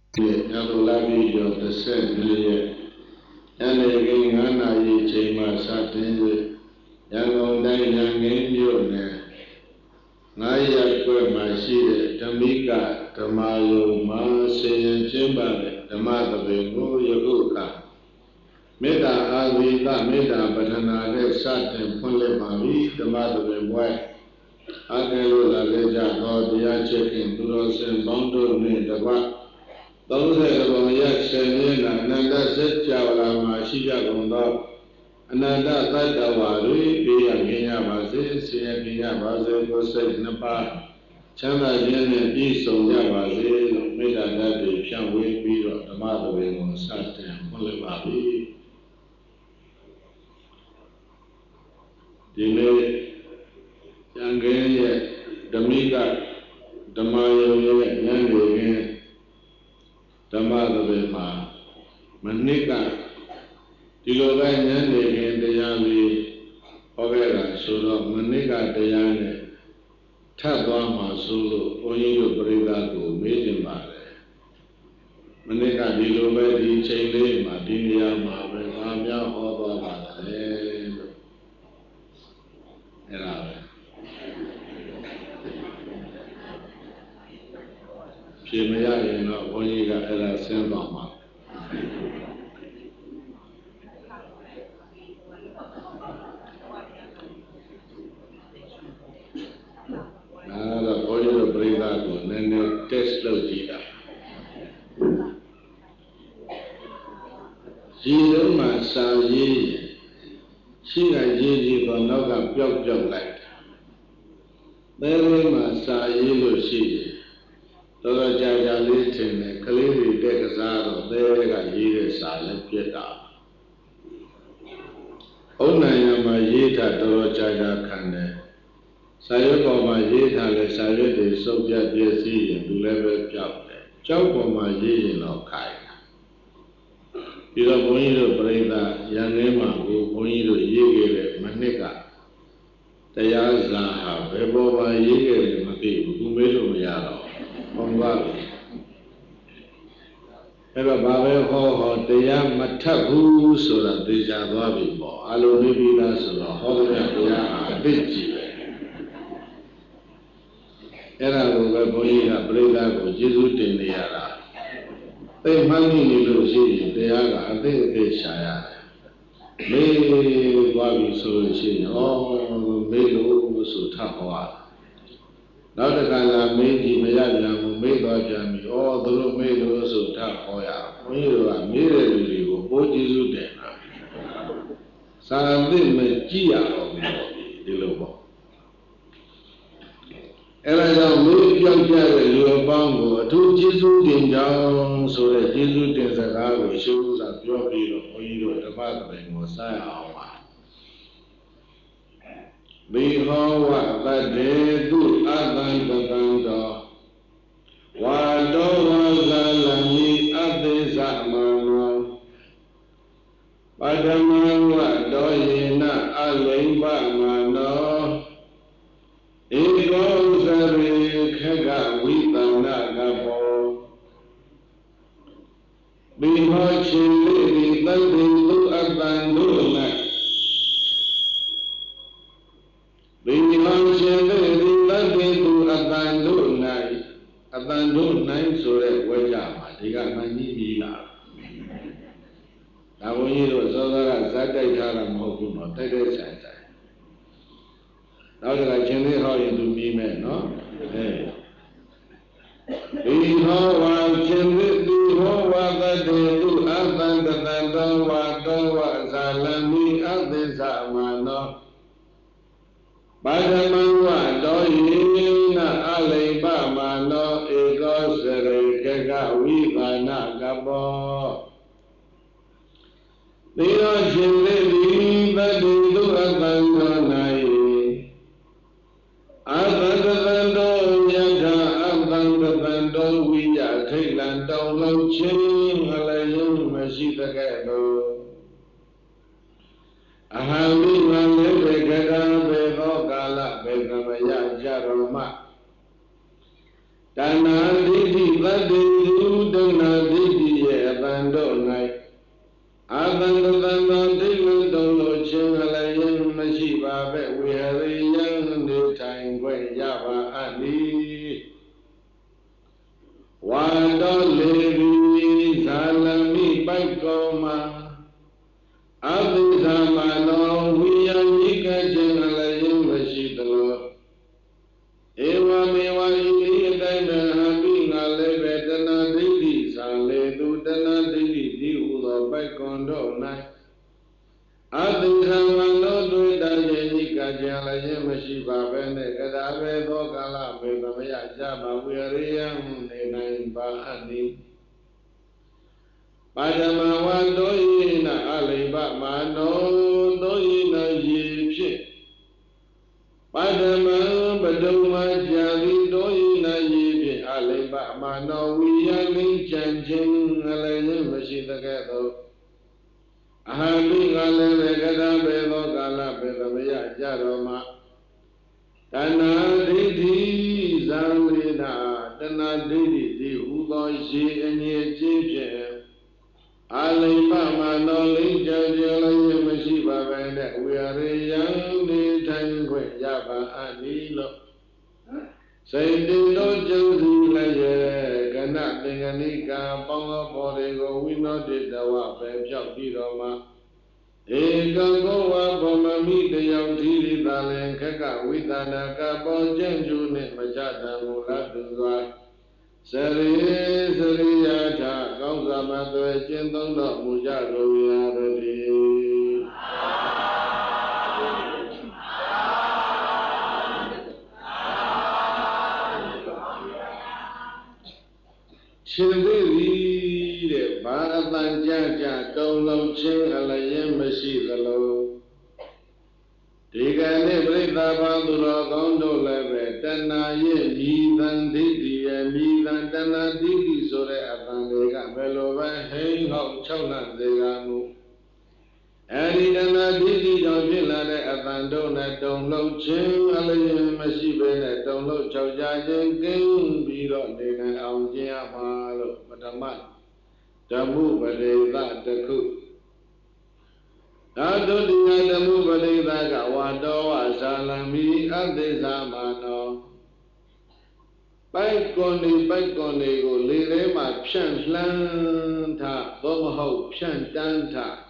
Yadolabi your descent, and again, Anna, ye chamber, satin, young day, young Indian, Naya, my seed, Tamika, Tamayo, Ma, say, chamber, the mother, Yaguka. Meda Avita, Meda, Batana, Satin, Pole, the mother, and wife. Akelo, Leja, God, the Achekin, Duros, and Bondo, the one. Those that are yet saying, Ananda said, Chavala, Mashija Gondo, Ananda Tatawaru, be a Gina Bazi, see a Gina Bazi, was said Napa, Chana Jen and East of Yabazi, made a daddy, Pian Way, Biro, the mother will start and Pulibabi. Delay Yangan, Damiga, Damayo, Yangan, the mother will ma, Manika. Diloga Yandi in the Yami Ogera, Solo, Manika Dayane, Tabama Sulu, Oyo Brigado, Major Mare. Manika Diloga di Chile, Madinia, Mavamia, Oba, Pimaya, Oyiga, Ella Sembama. The Oyo Brigado, Nene Tesla Gita. Jilma Sayi, she got Gigi for Noga Pyok like. There was Sayi, she. Todo Jaja Litin, Kaliri Dekazado, there got Yida Silent Pieta. Onayama Yita, Todo Jaja Kane. Sayoko Yita, Sayete, Soviet Yesi, and do level job. Choko Yi no Kai. You are going to bring that Yanema, who going to Yigere, Manika. They are Zaha, Bebo Yigere, Mati, who made him Yaro. Ever Babe Ho, they are Matabu, so that they are Babi, Alonibina, so the Hoga, Bitchi. Era Boya, Breda, Jesus in the Yara. They money little see, they are, I think they shy. May Babi so she, oh, Melo so tough. Now the Gala made him a young made or jammy, all the room made also tap Hoya. When you are merely go, what is you then? Something may Gia of the Lobo. And I shall make young Jerry, you are bongo, two Jesus in down, so that Jesus in the Gala shows up your hero, or you the mother and Messiah. Behold, what they do, Adan Ganda. Wado Zalami Abizamano. Badaman Wadoyina Alimba Mano. Ego Zari Kega Wibanagabo. Behold, Chili, Bandu Abandona. Abandon nine so that Wajama, they got my Nila. Now, when you was other Zaka Tara Mokuma, take a sense. Now that I can hear how you do me, man, no? Hey. We know one can do what they do, abandon what Zalami Abizamano. Badaman Doyina Aleba Mano Ego Serega Wivana Gabo. Leo Jimmy Badu Abandonai Abandando Yaga Abandando we are Tailand down Chin Alayum Masita Gado. Ahami Gada Bego Gala Begamaya Jaroma Dana Didi Badu Dana ani Wado levi zalami baikoma Abhisamano viyamika jengalayam vashidalo Ewa mewa ili daina habi ngale vedana dili sale dudana dili di ulo baikondo nai Abhisamano dudajenika jengalayam vashibabene kadabe dokala vedamaya jaba viriyam nenai bahani Padama wadoyina aliba mano doyina yipshe Padama baduma jali doyina yipshe aliba mano wiyali chanching alayim mashidagato Ahali ngale gada bedo gala bedamaya jaroma Tana didi zalina tana didi di udo shi enye jipshe Aliba manoli jajalaye mashiba bende uyariyang ni tangwe yaba anilo Sayyidino jodi laye gana tinganika ponga porego wino didawa pepyak diroma Eka gowa pomami tayang tiri talen kaka widana kapo jenju ne majata mula tuzwa Sari sari yata kausa matwe cintong dok muja royarati Chindiri de bharatan jaja tolong ching alayam masi dalo Digane berita bandura kondo lebe Tana ye midan didi ye midan tana didi sore atandega Meloba heng hau chawna degamu Eri tana didi jangpila de atando na tonglo ching alayam masi bene tonglo chawja jeng keng biro dena aung jia malo Padamat Damu berita teku Ado diya damu balida ka wado asalami adhisamano Baikoni ko lire ma pyan hlan tha Domahau pyan tan tha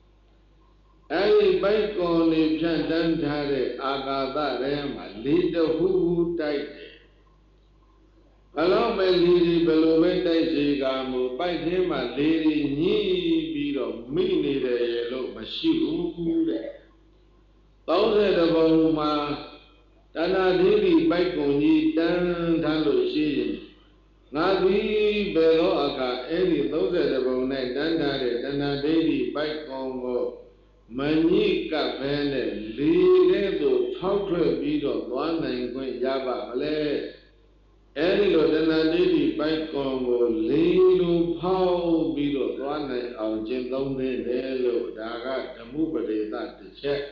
Ai baikoni pyan tan tha de agada re ma lida hu tai de Kalau me liri belo me tai si kamu Baikhe ma liri nyi biro mi ni de lo mashibu de Tause de bau ma Tana diri baikoni tan tan lo shi Nabi belo aka eri tause de bau nai tan tan de Tana diri baikongo Manyi ka phene lire to thau thwe biro twa nai kwen yaba male Eri lo tana didi baikkongo lilu phau biro twa nai aung cintong de lo daga damu padeta tchet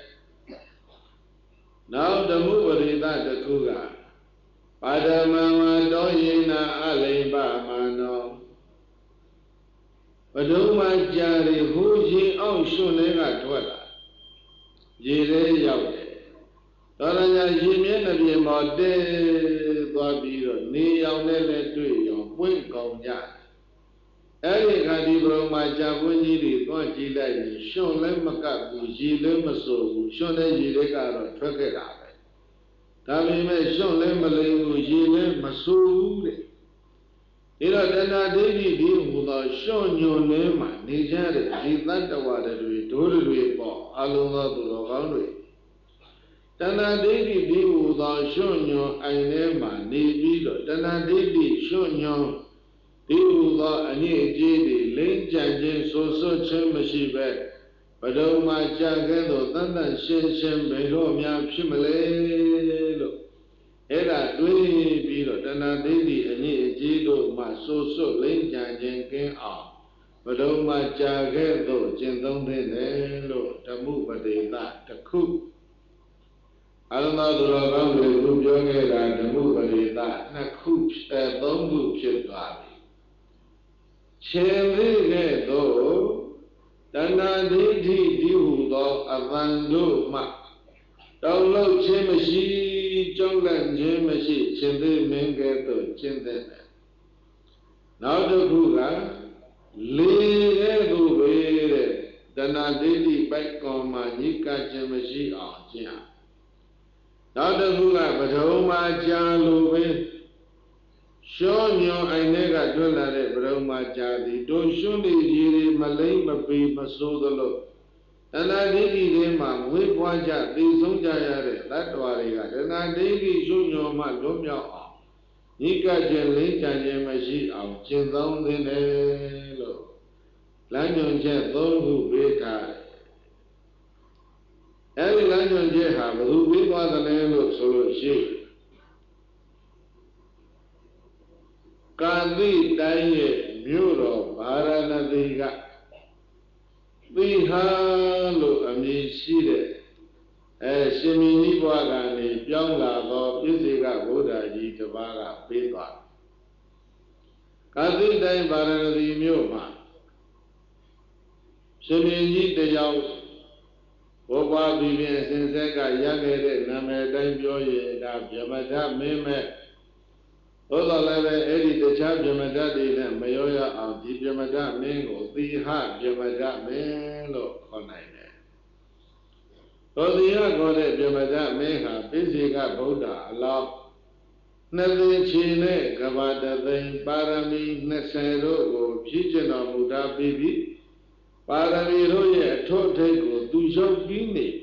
Now damu padeta takuga Padama doyina aliba mano Paduma jari huji aung shune ga twala Jire yaude Taranya yimye nabi mode Dwa biro ni yaung ne le tui yaung Pwin kaung nya Eri khadi brahma jabunji di Dwa jilai ni Shon le maka bu jile maso bu Shon le jile ka ro tweke da be Tabi me shon le malay bu jile maso bu de Ira dana devi di muda Shon nyon le ma ni jare Jitan tawa de lui Dori lui po Alunga du lo kaung lui Tana devi di uda shonyo aine ma ni bido Tana devi shonyo di uda anye jidi Ling janjin so so chen mashibe Padau ma jagendo tantan shen shen Beho mya pshimale lo Era dui bido Tana devi anye jido ma so so ling janjin ken ao Padau ma jagendo jintong dene lo Tamu padeta takuk Alama dura kaung de ku pyo ke da damu parita nakhu thong khu phit twa bi Chin li ke do Tana dithi di hu do avan do ma Tong lo chin mashi trong lần chế mà chỉ trên thế mình cái tổ trên thế này nào được khu cả lý cái khu về đấy đàn anh đi bay con mà nhị ca trên mà chỉ ở nhà nào được khu cả bắt đầu mà cha lù về số nhiều anh ấy cả đôi là đấy bắt đầu mà cha đi đôi số đi gì mà lấy mà bị mà số đó luôn đàn anh đi mà mới qua cha đi sống cha ya đấy đã đòi đấy cả đàn anh đi số nhiều mà lúc nhau nhị ca trên lấy cha trên mà chỉ ở trên đông thế này luôn lãnh nhung che tối hữu biết thà ấy lãnh nhung che hà hữu biết qua thế này luôn solo chi Kandi đại miêu đồ Varanasi vì hà lo ami si đấy sinh ni bua cái này biang là có biết gì cả Buddha gì cho ba cả biết qua Kandi đại Varanasi miêu mà sinh ni để giàu vô qua vì việc sinh sẽ cả gia đình để làm đại biểu gì đã làm mà đã mấy Ôi là về ấy thì cha bia mà ra đi nè mấy ơi à đi bia mà ra mấy ngô đi ha bia mà ra mấy lo con này nè có đi ha có đấy bia mà ra mấy ha biết gì cả Buddha Allah nên chỉ này các bạn đã thấy parami nên sai rồi của phía trên nó Buddha bị parami rồi thốt thấy của tu sâu kín này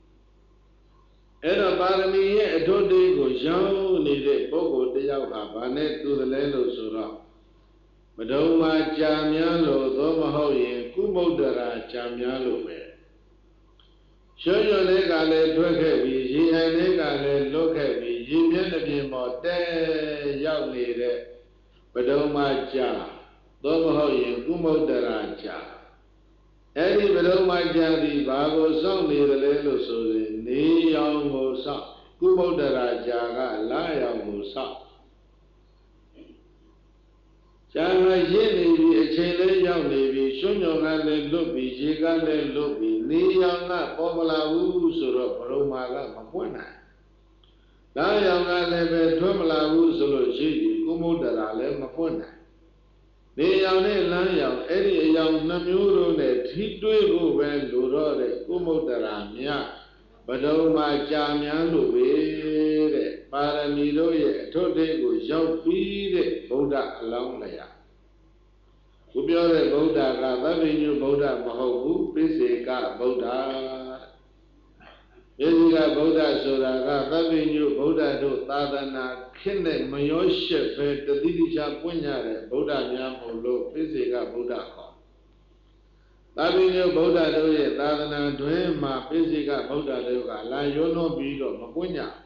ấy là parami thốt thấy của sâu này để bố của để giáo cả bạn ấy tu lấy lo số đó mà đâu mà cha mía lo đó mà hậu yên cũng Buddha ra cha mía lo về sơ yo này cả này thuê cái gì gì này cả này lô cái gì gì biết là gì mà té giáo này đấy mà đâu mà cha đó mà hậu yên cũng Buddha ra cha ấy đi mà đâu mà cha thì bà cô xong này lấy lo số này ní ông cô xong cũng Buddha ra cha cả lá ông cô xong cha mà diễn này vì trên lấy giáo này vì số nhỏ cái này lúc vì chỉ cái này lúc vì ní ông á có bao lâu số rồi bà đâu mà cái mà quên này lá ông cái này về thuê mà lâu số rồi chỉ cũng Buddha ra lấy mà quên này ní ông này lá ông ấy đi ông năm nhiêu rồi này thi đuôi của về lúa rồi đấy cũng Buddha ra nhá bắt đầu mà cha nhá lúa về đấy parami rồi thốt thế của giáo phi đấy Buddha long này à cũngပြောđấy Buddha cả tất nhiên như Buddha mà hậu biết gì cả Buddha biết gì cả Buddha số ra cả tất nhiên như Buddha độ ta na khi này mới nói sẽ về tự đi cha quân nhà đấy Buddha nhà một lô biết gì cả Buddha có tất nhiên như Buddha độ vậy ta na thuê mà biết gì cả Buddha độ cả là yếu nó bị rồi mà quân nhà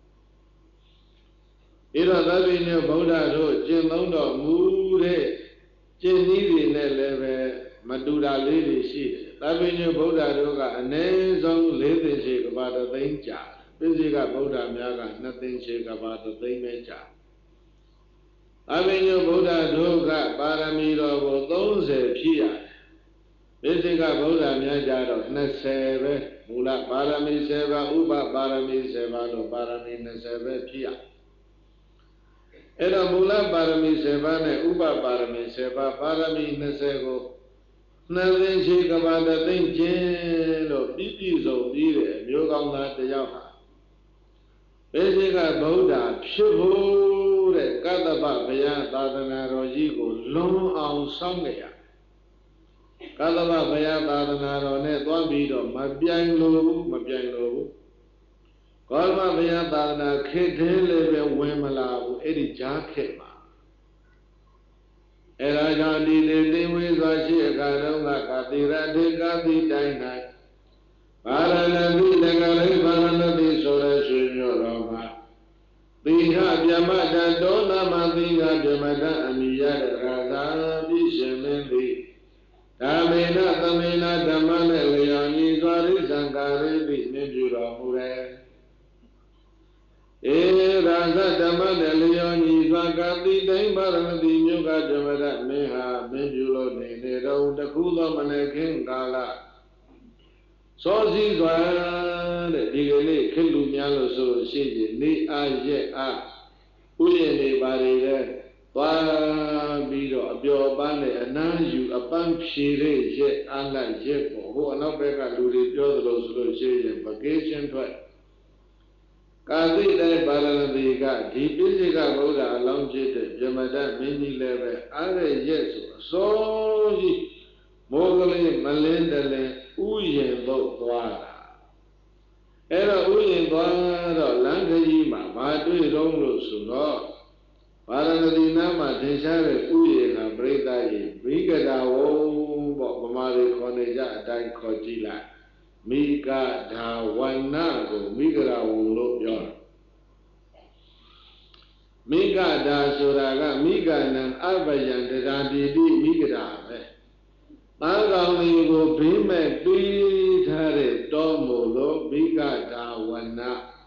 ý là tất nhiên như Buddha độ trên lông đó mù đấy trên ní thì này là về mà tu đà lý thì xí tại vì như Buddha đâu cả nên trong lễ tình sĩ của bà ta tính trả biết gì cả Buddhaများcả nó tình sĩ của bà ta tính mấy trả tại vì như Buddha đâu cả parami đó của 30 phi à biết gì cả Buddhaများtrả đó 20 về mula parami seva upa parami seva đó parami 20 về phi à ấy là mula parami seva này upa parami seva parami 20 को nên chỉ các bạn đã tin chứ rồi biết rồi đi để nhớ công ta để giao cả bây giờ các Buddha phiêu vô để các tập bây giờ ta đang rồi gì của long ông xong này à các tập bây giờ ta đang rồi này toàn bị rồi mà biến lố còn mà bây giờ ta đang khét thế lên về quên mà là ấy đi trả khét mà ấy là cho đi với do chị cả đâu là cả đi ra đi cả đi đây này Varanasi Nagari Varanasi Sora Shunyarama Tiha Vyamata Donama Tiha Vyamata Amiyada Raza Vishamendri Dhamena Dhamena Dhammana Layani Swari Sankari Visnejura Mure Raza Dhammana Layani Swankati Dai Varanasi Nyuka Vyamata Meha Menjulo Nene Rau Takula Manakin Kala စောစည်းစွာတဲ့ဒီကနေ့ခေတ်လူများလို့ဆိုလို့ရှိရင်နေအားရက်အားဥယျာဉ်တွေပါတွေတဲ့သွားပြီးတော့အပျော်ပန်းနဲ့အနမ်းယူအပန်းဖြေတဲ့ရက်အားလိုက်ရက်ပေါ့ဟိုအနောက်ဘက်ကလူတွေပြောသလိုဆိုလို့ရှိရင်ဗကေးရှင်းထွက်ကာသိတဲ့ပါရဏသီကဒီပိစိကဗုဒ္ဓအလောင်းဖြစ်တဲ့ဗြဟ္မတမင်းကြီးလည်းပဲအားရရက်ဆိုအစောကြီးမိုးကလေးမလင်းတလင်းဥယျာဉ်သို့သွားတာအဲ့တော့ဥယျာဉ်သွားတော့လမ်းခရီးမှာဘာတွေ့တော့လို့ဆိုတော့ပါရဏသီနာမှာထင်ရှားတဲ့ဥယျာဉ်ကပြိဿကြီးမိဂဒဝုံပေါ့ဗမာတွေခေါ်နေကြအတိုင်းခေါ်ကြည့်လိုက်မိဂဒဝနကိုမိဂဒဝုံလို့ပြောတာမိဂဒဆိုတာကမိဂနံအဘယံတရားတိတိမိဂဒပဲသားကောင်လေးကိုဘေးမဲ့ပေးထားတဲ့တောမို့လို့မိဂဒဝန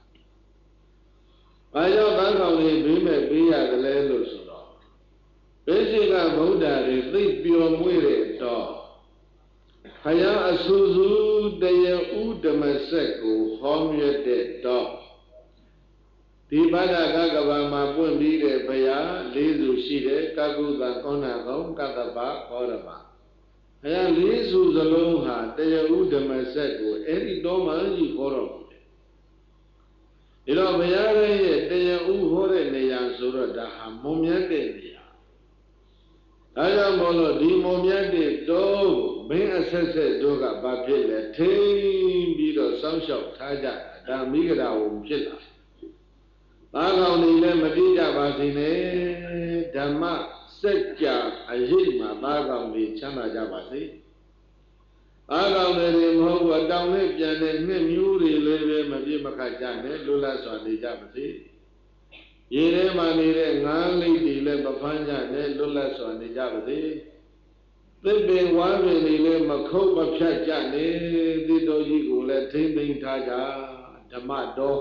ဘာကြောင့်သားကောင်လေးဘေးမဲ့ပေးရတယ်လဲလို့ဆိုတော့ဘိစိကဗုဒ္ဓတွေသိပျော်မွေ့တဲ့တော့ဘုရားအဆူဆူတရားဥဓမ္မစက်ကိုဟောမြတ်တဲ့တော့ဒီဗဒ္ဒကကဘာမှာပွင့်ပြီးတဲ့ဘုရားလေးစုရှိတဲ့ကကုသကောဏကောင်ကတ္တပဟောရမဘုရားလေးစုစလုံးဟာတရားဥဓမ္မစက်ကိုအဲ့ဒီတော့မှကြီးဟောတော်မူတယ်ဒီတော့ဘုရားရဲ့တရားဥဟောတဲ့နေရာဆိုတော့ဒါဟာမုံမြတ်တဲ့နေရာဒါကြောင့်မို့လို့ဒီမုံမြတ်တဲ့တော့မင်းအဆက်ဆက်တို့ကဘာဖြစ်လဲထိန်ပြီးတော့စောင့်ရှောက်ထားကြတာဒါမိဂဒဝုံဖြစ်လာသားကောင်တွေလည်းမတိကြပါစေနဲ့ဓမ္မစัจ जा အရေးမှာသားကောင်တွေချမ်းသာကြပါစေသားကောင်တွေမဟုတ်ဘူးတောင်းနဲ့ပြန်တဲ့ငှက်မျိုးတွေလည်းပဲမပြေမခတ်ကြနဲ့လွတ်လပ်စွာနေကြပါစေရေထဲမှာနေတဲ့ငါးလိပ်တွေလည်းမဖမ်းကြနဲ့လွတ်လပ်စွာနေကြပါစေသစ်ပင်ဝါးပင်တွေလည်းမခုတ်မဖြတ်ကြနဲ့သစ်တော်ကြီးကိုလည်းထိမ့်သိမ်းထားကြဓမ္မတော်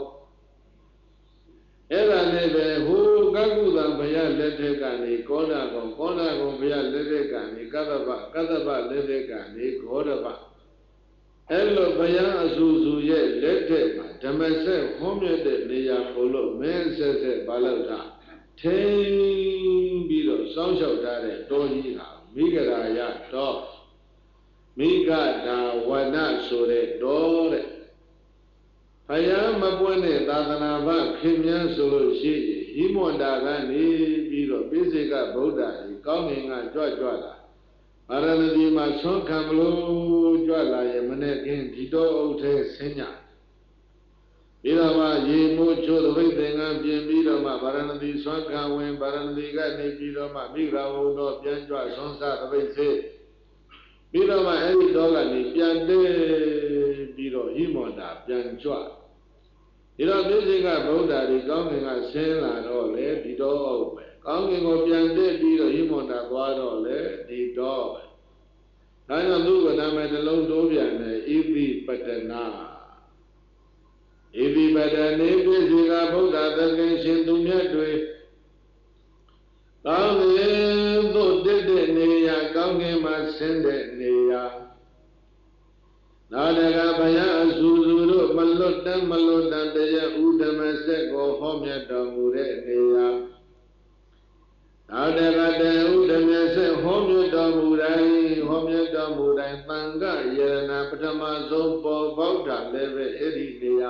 အဲ့ဒါနဲ့ပဲဟိုကကုသဘုရားလက်ထက်ကနေကောဏကောင်ဘုရားလက်ထက်ကနေကတ္တပလက်ထက်ကနေဂေါရပအဲ့လိုဘုရားအဆူဆူရဲ့လက်ထက်မှာဓမ္မစက်ဟောမြတ်တဲ့နေရာကိုလို့မင်းဆက်ဆက်ဘာလို့ထားထိန်ပြီးတော့စောင့်ရှောက်ထားတဲ့တောကြီးဟာမိဂရာယတော်မိဂဒါဝနဆိုတဲ့တော်တဲ့ဘုရားမပွင့်တဲ့သာသနာ့ဘခင်မြန်းဆိုလို့ရှိရင်ဟိမွန်တာကနေပြီးတော့ပိစိကဗုဒ္ဓကြီးကောင်းငင်ကကြွလာအာရဏသီမှာဆွမ်းခံမလို့ကြွလာရဲ့မနေ့ကင်းဒီတော်အုပ်ထဲဆင်းညပြီးတော့မှရေမိုးချိုးသပိတ်သင်္ကန်းပြင်ပြီးတော့မှဗာရဏသီဆွမ်းခံဝင်ဗာရဏသီကနေပြီးတော့မှမိဂရာဝုံတော်ပြန်ကြွဆွမ်းစားသပိတ်စေပြီးတော့မှအဲ့ဒီတော်ကနေပြန်တဲပြီးတော့ဟိမွန်တာပြန်ကြွဒီတော့ပိစိကဗုဒ္ဓဒီကောင်းကင်ကဆင်းလာတော့လေဒီတော့ဟုတ်ပဲကောင်းကင်ကိုပြန်တက်ပြီးတော့ဟိမွန်တာသွားတော့လေဒီတော့ပဲဒါကြောင့်သူ့ကနာမည်တစ်လုံးတိုးပြန်တယ်ဣတိပတနာဣတိပတနေပိစိကဗုဒ္ဓသခင်ရှင်သူမြတ်တွေကောင်းကင်သို့တက်တဲ့နေရာကောင်းကင်မှာဆင်းတဲ့နေရာနောက်တကဘုရားအဆူဆူတို့မလွတ်တမ်းတရားဥဓမ္မစက်ကိုဟောမြတ်တော်မူတဲ့နေရာနောက်တကတရားဥဓမ္မစက်ဟောမြတ်တော်မူတိုင်းသံဃယရဏပထမဆုံးပေါ်ပေါက်တာလည်းပဲအဲ့ဒီနေရာ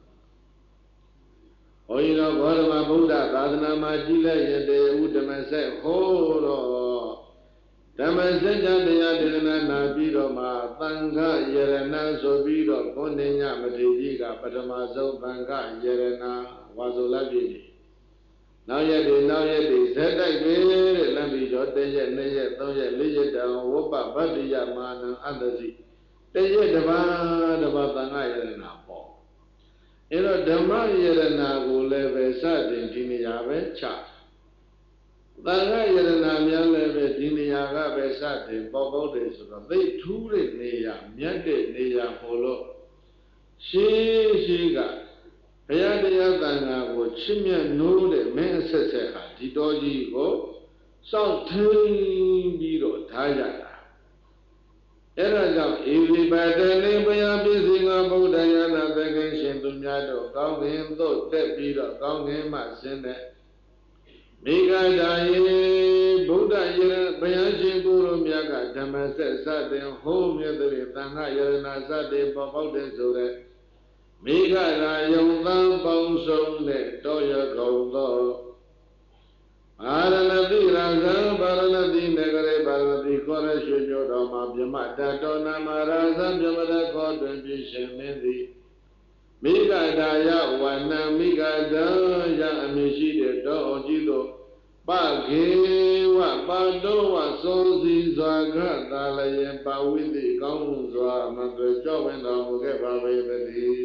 ဘုန်းကြီးတော်ဘောဓမဗုဒ္ဓသာသနာမှာကြည်လိုက်ရင်တရားဥဓမ္မစက်ဟောတော့ဓမ္မစကြာတရားဒေသနာနာပြီးတော့မှသံဃာယရဏဆိုပြီးတော့ဘုန်းတင်ညမထေရကြီးကပထမဆုံးသံဃာယရဏဝါဆိုလက်ပြည့်နောက်ရက်တွေဇက်တိုက်ပဲတဲ့လက်ပြီးတော့1ရက်2ရက်3ရက်4ရက်တောင်ဝပဗတ္တိယမာနံအတ္တစီ1ရက်တစ်ပါးသံဃာယရဏပေါ့အဲ့တော့ဓမ္မယရဏကိုလည်းပဲစတင်ဒီနေရာပဲချသံဃာယရဏများလည်းပဲဒီနေရာကပဲစတင်ပေါ်ပေါက်တယ်ဆိုတော့သိထူးတဲ့နေရာမြတ်တဲ့နေရာပို့လို့ရှိကဘုရားတရားသံဃာကိုချစ်မြတ်နိုးတဲ့မင်းအဆက်ဆက်ဟာဒီတော်ကြီးကိုစောင့်ထိန်ပြီးတော့ထားကြတာအဲ့ဒါကြောင့်ဣတိပတနေဘုရားပြည့်စုံသောဗုဒ္ဓယနာသခင်ရှင်သူများတို့ကောင်းကင်သို့တက်ပြီးတော့ကောင်းကင်မှဆင်းတဲ့မိဂဒာယေဗုဒ္ဓယရဘုရားရှင်ကိုယ်တော်မြတ်ကဓမ္မဆက်စတဲ့ဟောမြတ်တဲ့သံဃာယရနာစတဲ့ပေါ်ပေါက်တဲ့ဆိုတဲ့မိဂရာယုံသံပေါင်းစုံတဲ့တောရကုံသောပါရဏတိရာဇံပါရဏတိနဂရေပါရဏတိခောရရွှေကျော်တော်မှာမြမတတော်နာမရာဇံမြမတခောတွင်ပြည့်ရှင်မင်းသည်မိဂဒာယဝနံမိဂဒာယအမည်ရှိတဲ့တောအောင်ကြီးတို့ပခေဝပါတောဝသောစီစွာခသာလျင်ပါဝိတိကောင်းမှုစွာအမှန်တွေကြောက်ဝင်တော်မူခဲ့ပါပေသတည်း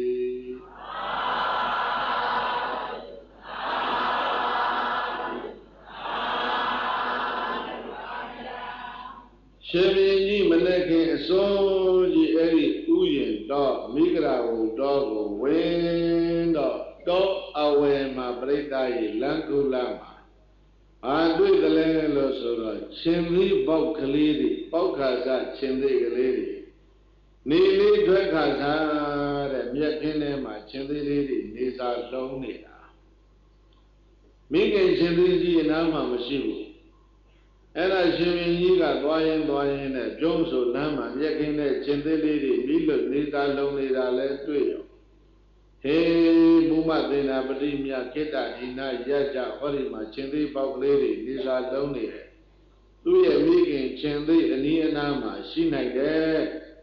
ရှင်မင်းကြီးမနေ့ကအစိုးကြီးအဲ့ဒီဥယျာဉ်တော့မိဂရာဝတော်ကိုဝင်တော့တောအဝယ်မှာပြိတ္တာရေလန်ကုလမှာအာတွေ့ကလေးလို့ဆိုတော့ရှင်သီးပေါက်ကလေးတွေပေါက်ခါစရှင်သီးကလေးတွေနေလေးထွက်ခါစားတဲ့မြက်ခင်းထဲမှာရှင်သီးလေးတွေနေစာလုံးနေတာမိခင်ရှင်သီးကြီးအနားမှာမရှိဘူးအဲ့ဒါရှင်မင်းကြီးကသွားရင်နဲ့ပြုံးဆိုလမ်းမှာမြက်ခင်းနဲ့ရှင်သီးလေးတွေမိလို့နေစာလုံးနေတာလဲတွေ့ရောဟေးဘုမသေနာပတိမြခေတ္တဒီနာရကြဟောဒီမှာရှင်သေးပေါက်ကလေးတွေနေစာလုံးနေတယ်သူ့ရဲ့မိခင်ရှင်သေးအနီးအနားမှာရှိနိုင်တယ်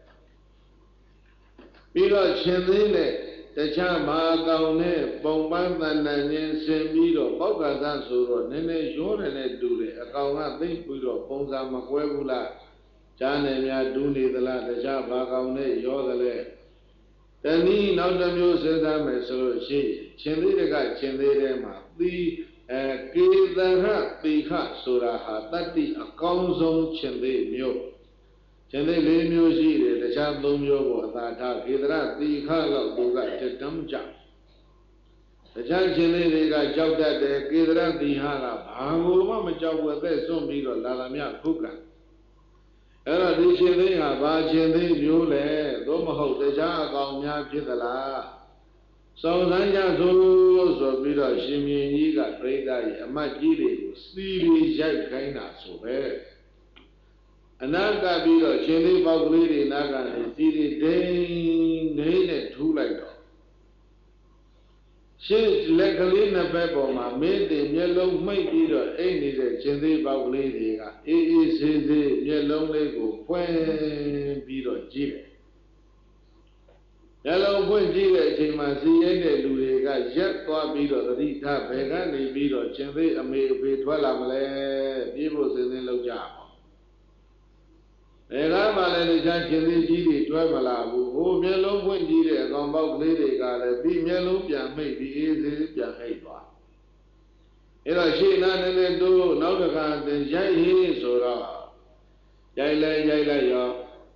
ပြီးတော့ရှင်သေးနဲ့တခြားမဟာကောင်နဲ့ပုံပန်းတန်တန်ချင်းဆင်ပြီးတော့ပေါက်ကသဆိုတော့နည်းနည်းရောတယ်နဲ့တူတယ်အကောင်ကသိပြီးတော့ပုံစံမကွဲဘူးလားဈာနယ်များတူးနေသလားတခြားဘာကောင်နဲ့ရောသလဲတနည်းနောက်တစ်မျိုးစဉ်းစားမယ်ဆိုလို့ရှိရင်ရှင်သေးတကရှင်သေးထဲမှာသီကေသရတိခဆိုတာဟာတတ္တိအကောင်းဆုံးရှင်သေးမျိုးရှင်သေး၄မျိုးရှိတယ်တခြား၃မျိုးကိုအသာထားကေသရတိခလောက်သူကတက်တမ်းကြတခြားရှင်သေးတွေကကြောက်တတ်တယ်ကေသရတိဟကဘာမှမကြောက်ဘူးအသက်စွန့်ပြီးတော့လာလာမြခုကအဲ့တော့ဒီရှင်သေးဟာဘာရှင်သေးမျိုးလဲသို့မဟုတ်တခြားအကောင်များဖြစ်သလားစောင့်စမ်းကြဆိုပြီးတော့ရှင်မြင်းကြီးကပြိဿရဲ့အမတ်ကြီးတွေကိုစီရီရိုက်ခိုင်းတာဆိုပဲအနာကပြီးတော့ရှင်သေးပေါက်ကလေးတွေနားကနေစီရီဒိန်းနဲ့ထူးလိုက်တော့ရှင်းလက်ကလေးနှစ်ဘက်ပေါ်မှာမင်းတင်မျက်လုံးမှိတ်ပြီးတော့အိတ်နေတဲ့ရှင်သေးပေါက်ကလေးတွေကအေးအေးဆေးဆေးမျက်လုံးလေးကိုဖွင့်ပြီးတော့ကြည့်တယ်မျက်လုံးဖွင့်ကြည့်တဲ့အချိန်မှာစီရဲတဲ့လူတွေကရက်သွားပြီးတော့သတိထားဘယ်ကနေပြီးတော့ရှင်သေးအမေအဖေထွက်လာမလဲပြေးဖို့စဉ်းစားလုပ်ကြအောင်ဘယ်ကမှလည်းတခြားရှင်သေးကြီးတွေတွဲမလာဘူးဟိုမျက်လုံးဖွင့်ကြည့်တဲ့အကောင်ပေါက်ကလေးတွေကလည်းပြီးမျက်လုံးပြန်မိတ်ပြီးအေးစေးပြန်အိတ်သွားအဲ့တော့ရှေ့နာနေနေတို့နောက်တစ်ခါသင်ရိုက်ဟင်းဆိုတော့ရိုက်လိုက်ရော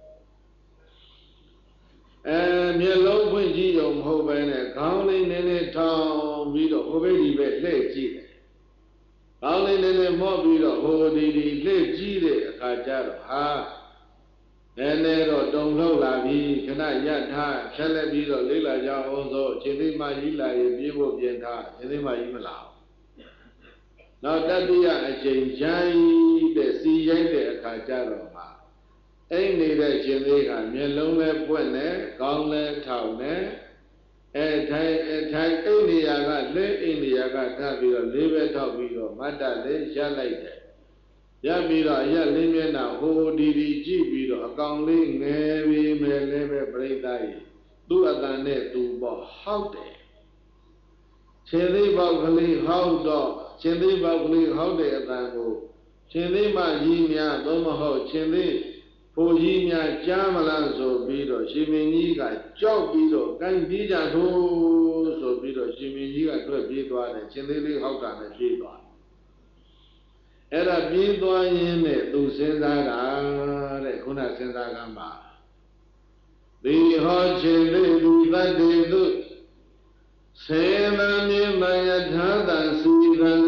မျက်လုံးဖွင့်ကြည့်ရုံမဟုတ်ပဲနဲ့ခေါင်းလေးနည်းနည်းထောင်ပြီးတော့ဟိုဘက်ဒီဘက်လှည့်ကြည့်တယ်ခေါင်းလေးနည်းနည်းမော့ပြီးတော့ဟိုဒီလှည့်ကြည့်တဲ့အခါကျတော့ဟာနည်းနည်းတော့တုံလောက်လာပြီခဏရပ်ထားဖြတ်လက်ပြီးတော့လေးလာကြအောင်ဆိုအချိန်လေးမှကြီးလာရင်ပြေးဖို့ပြင်ထားအချိန်လေးမှကြီးမလာဘူးနောက်တတိယအချိန်ရိုက်တဲ့စီရိုက်တဲ့အခါကျတော့မှာအိမ်နေတဲ့ရှင်သေးကမျက်လုံးလည်းပွင့်တယ်ခေါင်းလည်းထောင်တယ်ထိုင်အိမ်နေရာကလက်အိမ်နေရာကထပ်ပြီးတော့လေးပဲထောက်ပြီးတော့မတ်တလေးရပ်လိုက်တယ်ရပ်ပြီးတော့အရက်လေးမျက်နှာဟိုဒီကြည့်ပြီးတော့အကောင်လေးငယ်ပြီးမယ်လည်းပဲပြိဿကြီးသူ့အတန်နဲ့သူပေါ့ဟောက်တယ်ရှင်သေးပေါက်ကလေးဟောက်တော့ရှင်သေးပေါက်ကလေးဟောက်တဲ့အတန်ကိုရှင်သေးမကြီးများသို့မဟုတ်ရှင်သေးဘိုးကြီးများကြားမလားဆိုပြီးတော့ရှင်မင်းကြီးကကြောက်ပြီးတော့ကိုင်းပြေးကြထိုးဆိုပြီးတော့ရှင်မင်းကြီးကထွက်ပြေးသွားတယ်ရှင်သေးလေးဟောက်တာနဲ့ပြေးသွားအဲ့ဒါပြေးသွားရင်းနဲ့သူစဉ်းစားတာတဲ့ခုနစဉ်းစားကမှာဒီဟောရှင်သေးလူတတ်တေသူဆေသမြေမယထာတံစီကံ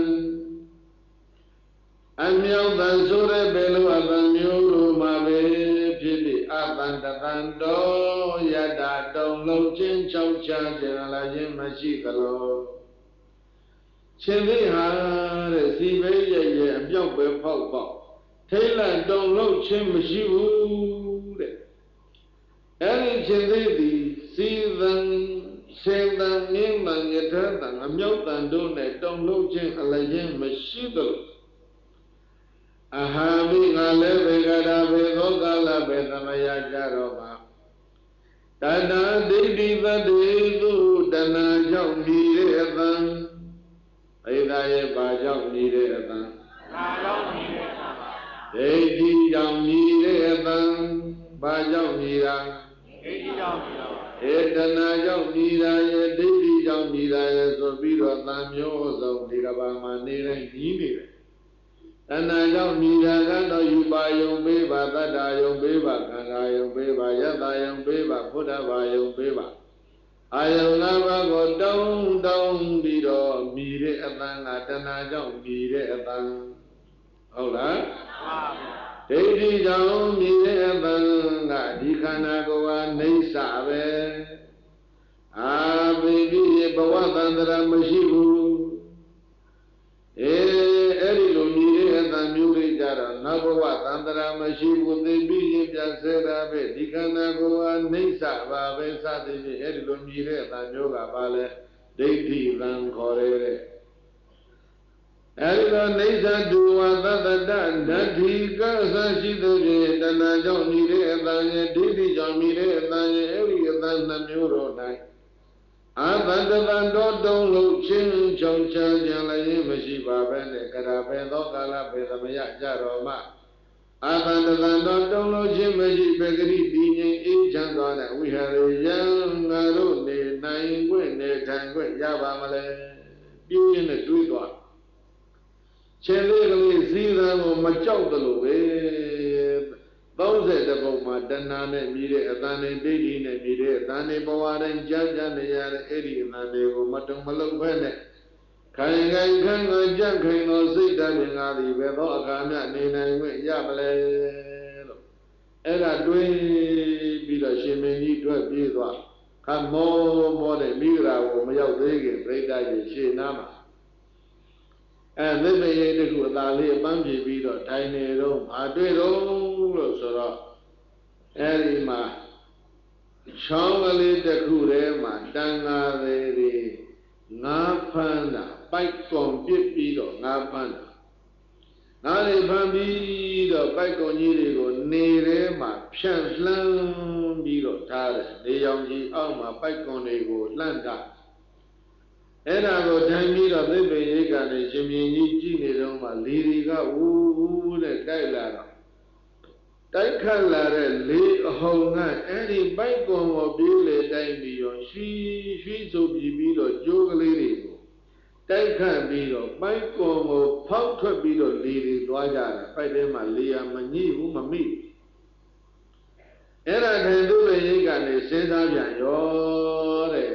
အမြောက်တန်ဆိုတဲ့ဘယ်လိုအတန်မျိုးလိုမှာပဲဖြစ်ဖြစ်အတန်တသံတော်ယတ္တတုံလုံးချင်းချောက်ချခြင်းလာခြင်းမရှိသလိုရှင်သိဟာတဲ့စီပဲရဲ့အပြောက်ပဲဖောက်ပေါက်ထိတ်လန့်တုံလုံးချင်းမရှိဘူးတဲ့အဲ့ဒီရှင်သိသည်စီသံစေတံမြင်းတံယထတံအမြောက်တံတို့နဲ့တုံလုံးချင်းအလခြင်းမရှိသလိုအဟာမိငါလည်းဘေကရာဘေသောကာလဘေသမယကြတော့မှာတဏှာဒိဋ္ဌိသတ္တေသူတဏှာကြောင့်မြည်တဲ့အတန်ဣဒာရဲ့ဘာကြောင့်မြည်တဲ့အတန်ဘာကြောင့်မြည်တဲ့အတန်ဒိဋ္ဌိကြောင့်မြည်တဲ့အတန်ဘာကြောင့်မြည်တာဒိဋ္ဌိကြောင့်မြည်တာတဏှာကြောင့်မြည်တာရဲ့ဒိဋ္ဌိကြောင့်မြည်တာရဲ့ဆိုပြီးတော့သံမျိုးစုံဒီကဘာမှာနေတိုင်းမြည်နေတယ်တဏှာကြောင့်မြည်တာကတော့ယူပါယုံပေးပါတတ္တယုံပေးပါခန္ဓာယုံပေးပါယတ္တယုံပေးပါဘုဒ္ဓဘာယုံပေးပါအာယုံ၅ပါးကိုတောင်းပြီးတော့မြည်တဲ့အတန်ကတဏှာကြောင့်မြည်တဲ့အတန်ဟုတ်လားဒိဋ္ဌိကြောင့်မြည်တဲ့အတန်ကဒီခန္ဓာကိုယ်ဟာနေဆပဲအာဘိပိဘဝတန္တရာမရှိဘူးအဲ့ဒီလိုမြည်တဲ့အတန်မျိုးလေးကြတော့နောက်ဘဝတန္တရာမရှိဘူးသိပြီးရင်ပြန်ဆဲတာပဲဒီခန္ဓာကိုယ်ဟာနေဆပါပဲစသည်ဖြင့်အဲ့ဒီလိုမြည်တဲ့အတန်မျိုးကပါလဲဒိဋ္ဌိတံခေါ်ရတဲ့အဲဒီတော့နေသတုဝသတ္တတဓတ္ထိကသရှိသူဖြင့်တဏှာကြောင့်မြည်တဲ့အတန်ရဲ့ဒိဋ္ဌိကြောင့်မြည်တဲ့အတန်ရဲ့အဲဒီအတန်နှမျိုးတော်၌အာသတ္တတံတော်တုံးလို့ချင်းချောင်ချမ်းကြလည်းမရှိပါပဲနဲ့ကရာပဲသောကာလပဲသမယကြတော်မှအာသတ္တတံတော်တုံးလို့ချင်းမရှိပဲဂရိတည်ငြိမ်အေးချမ်းသောနဲ့ဝိဟရိယံငါတို့နေနိုင်ခွင့်နေထိုင်ခွင့်ရပါမလဲပြင်းရင်နဲ့တွေးသွားခြေလေးကလေးစည်းသံကိုမကြောက်တယ်လို့ပဲ30ပုံမှာတဏှာနဲ့မြည်တဲ့အတန်နဲ့ဒိဋ္ဌိနဲ့မြည်တဲ့အတန်နဲ့ဘဝတိုင်းကြာကြာနေရတဲ့အဲ့ဒီအတန်တွေကိုမတုံမလုံးပဲနဲ့ခိုင်ခိုင်ခန့်ခန့်ကြံ့ခိုင်သောစိတ်ဓာတ်ပင်ကားသည်ပဲသောအခါမြနေနိုင်ခွင့်ရမလဲလို့အဲ့ဒါတွေးပြီးတော့ရှင်မင်းကြီးတွေ့ပြေးသွားခမောတဲ့မိဂရာကိုမရောက်သေးခင်ပြိတ္တကြီးရှေ့နားမှာသစ္စာရေးတခုအသာလေးအပန်းပြေပြီးတော့ထိုင်နေတော့မတွေ့တော့လို့ဆိုတော့အဲဒီမှာချောင်းကလေးတစ်ခုထဲမှာတန်ဃာတွေငါးဖမ်းတာပိုက်ကွန်ပစ်ပြီးတော့ငါးဖမ်းတာငါးတွေဖမ်းပြီးတော့ပိုက်ကွန်ကြီးတွေကိုနေထဲမှာဖြန့်လှမ်းပြီးတော့ထားတယ်နေရောင်ကြီးအောက်မှာပိုက်ကွန်တွေကိုလှမ်းတာအဲ့ဒါကိုထိုင်ပြီးတော့သိပ္ပံရိပ်ကနေရှင်မြင်းကြီးကြည့်နေတော့မှလေတွေကဝူးတဲ့တိုက်လာတော့တိုက်ခတ်လာတဲ့လေအဟုန်ကအဲ့ဒီပိုက်ကွန်ကိုပြေးလေတိုင်းပြီးရောရွှီဆိုပြီးတော့ကြိုးကလေးတွေကိုတိုက်ခတ်ပြီးတော့ပိုက်ကွန်ကိုဖောက်ထွက်ပြီးတော့လေတွေသွားကြတယ်ပိုက်ထဲမှာလေရမညှိဘူးမမိအဲ့ဒါထိုင်သိပ္ပံရိပ်ကနေစဉ်းစားပြန်ရောတဲ့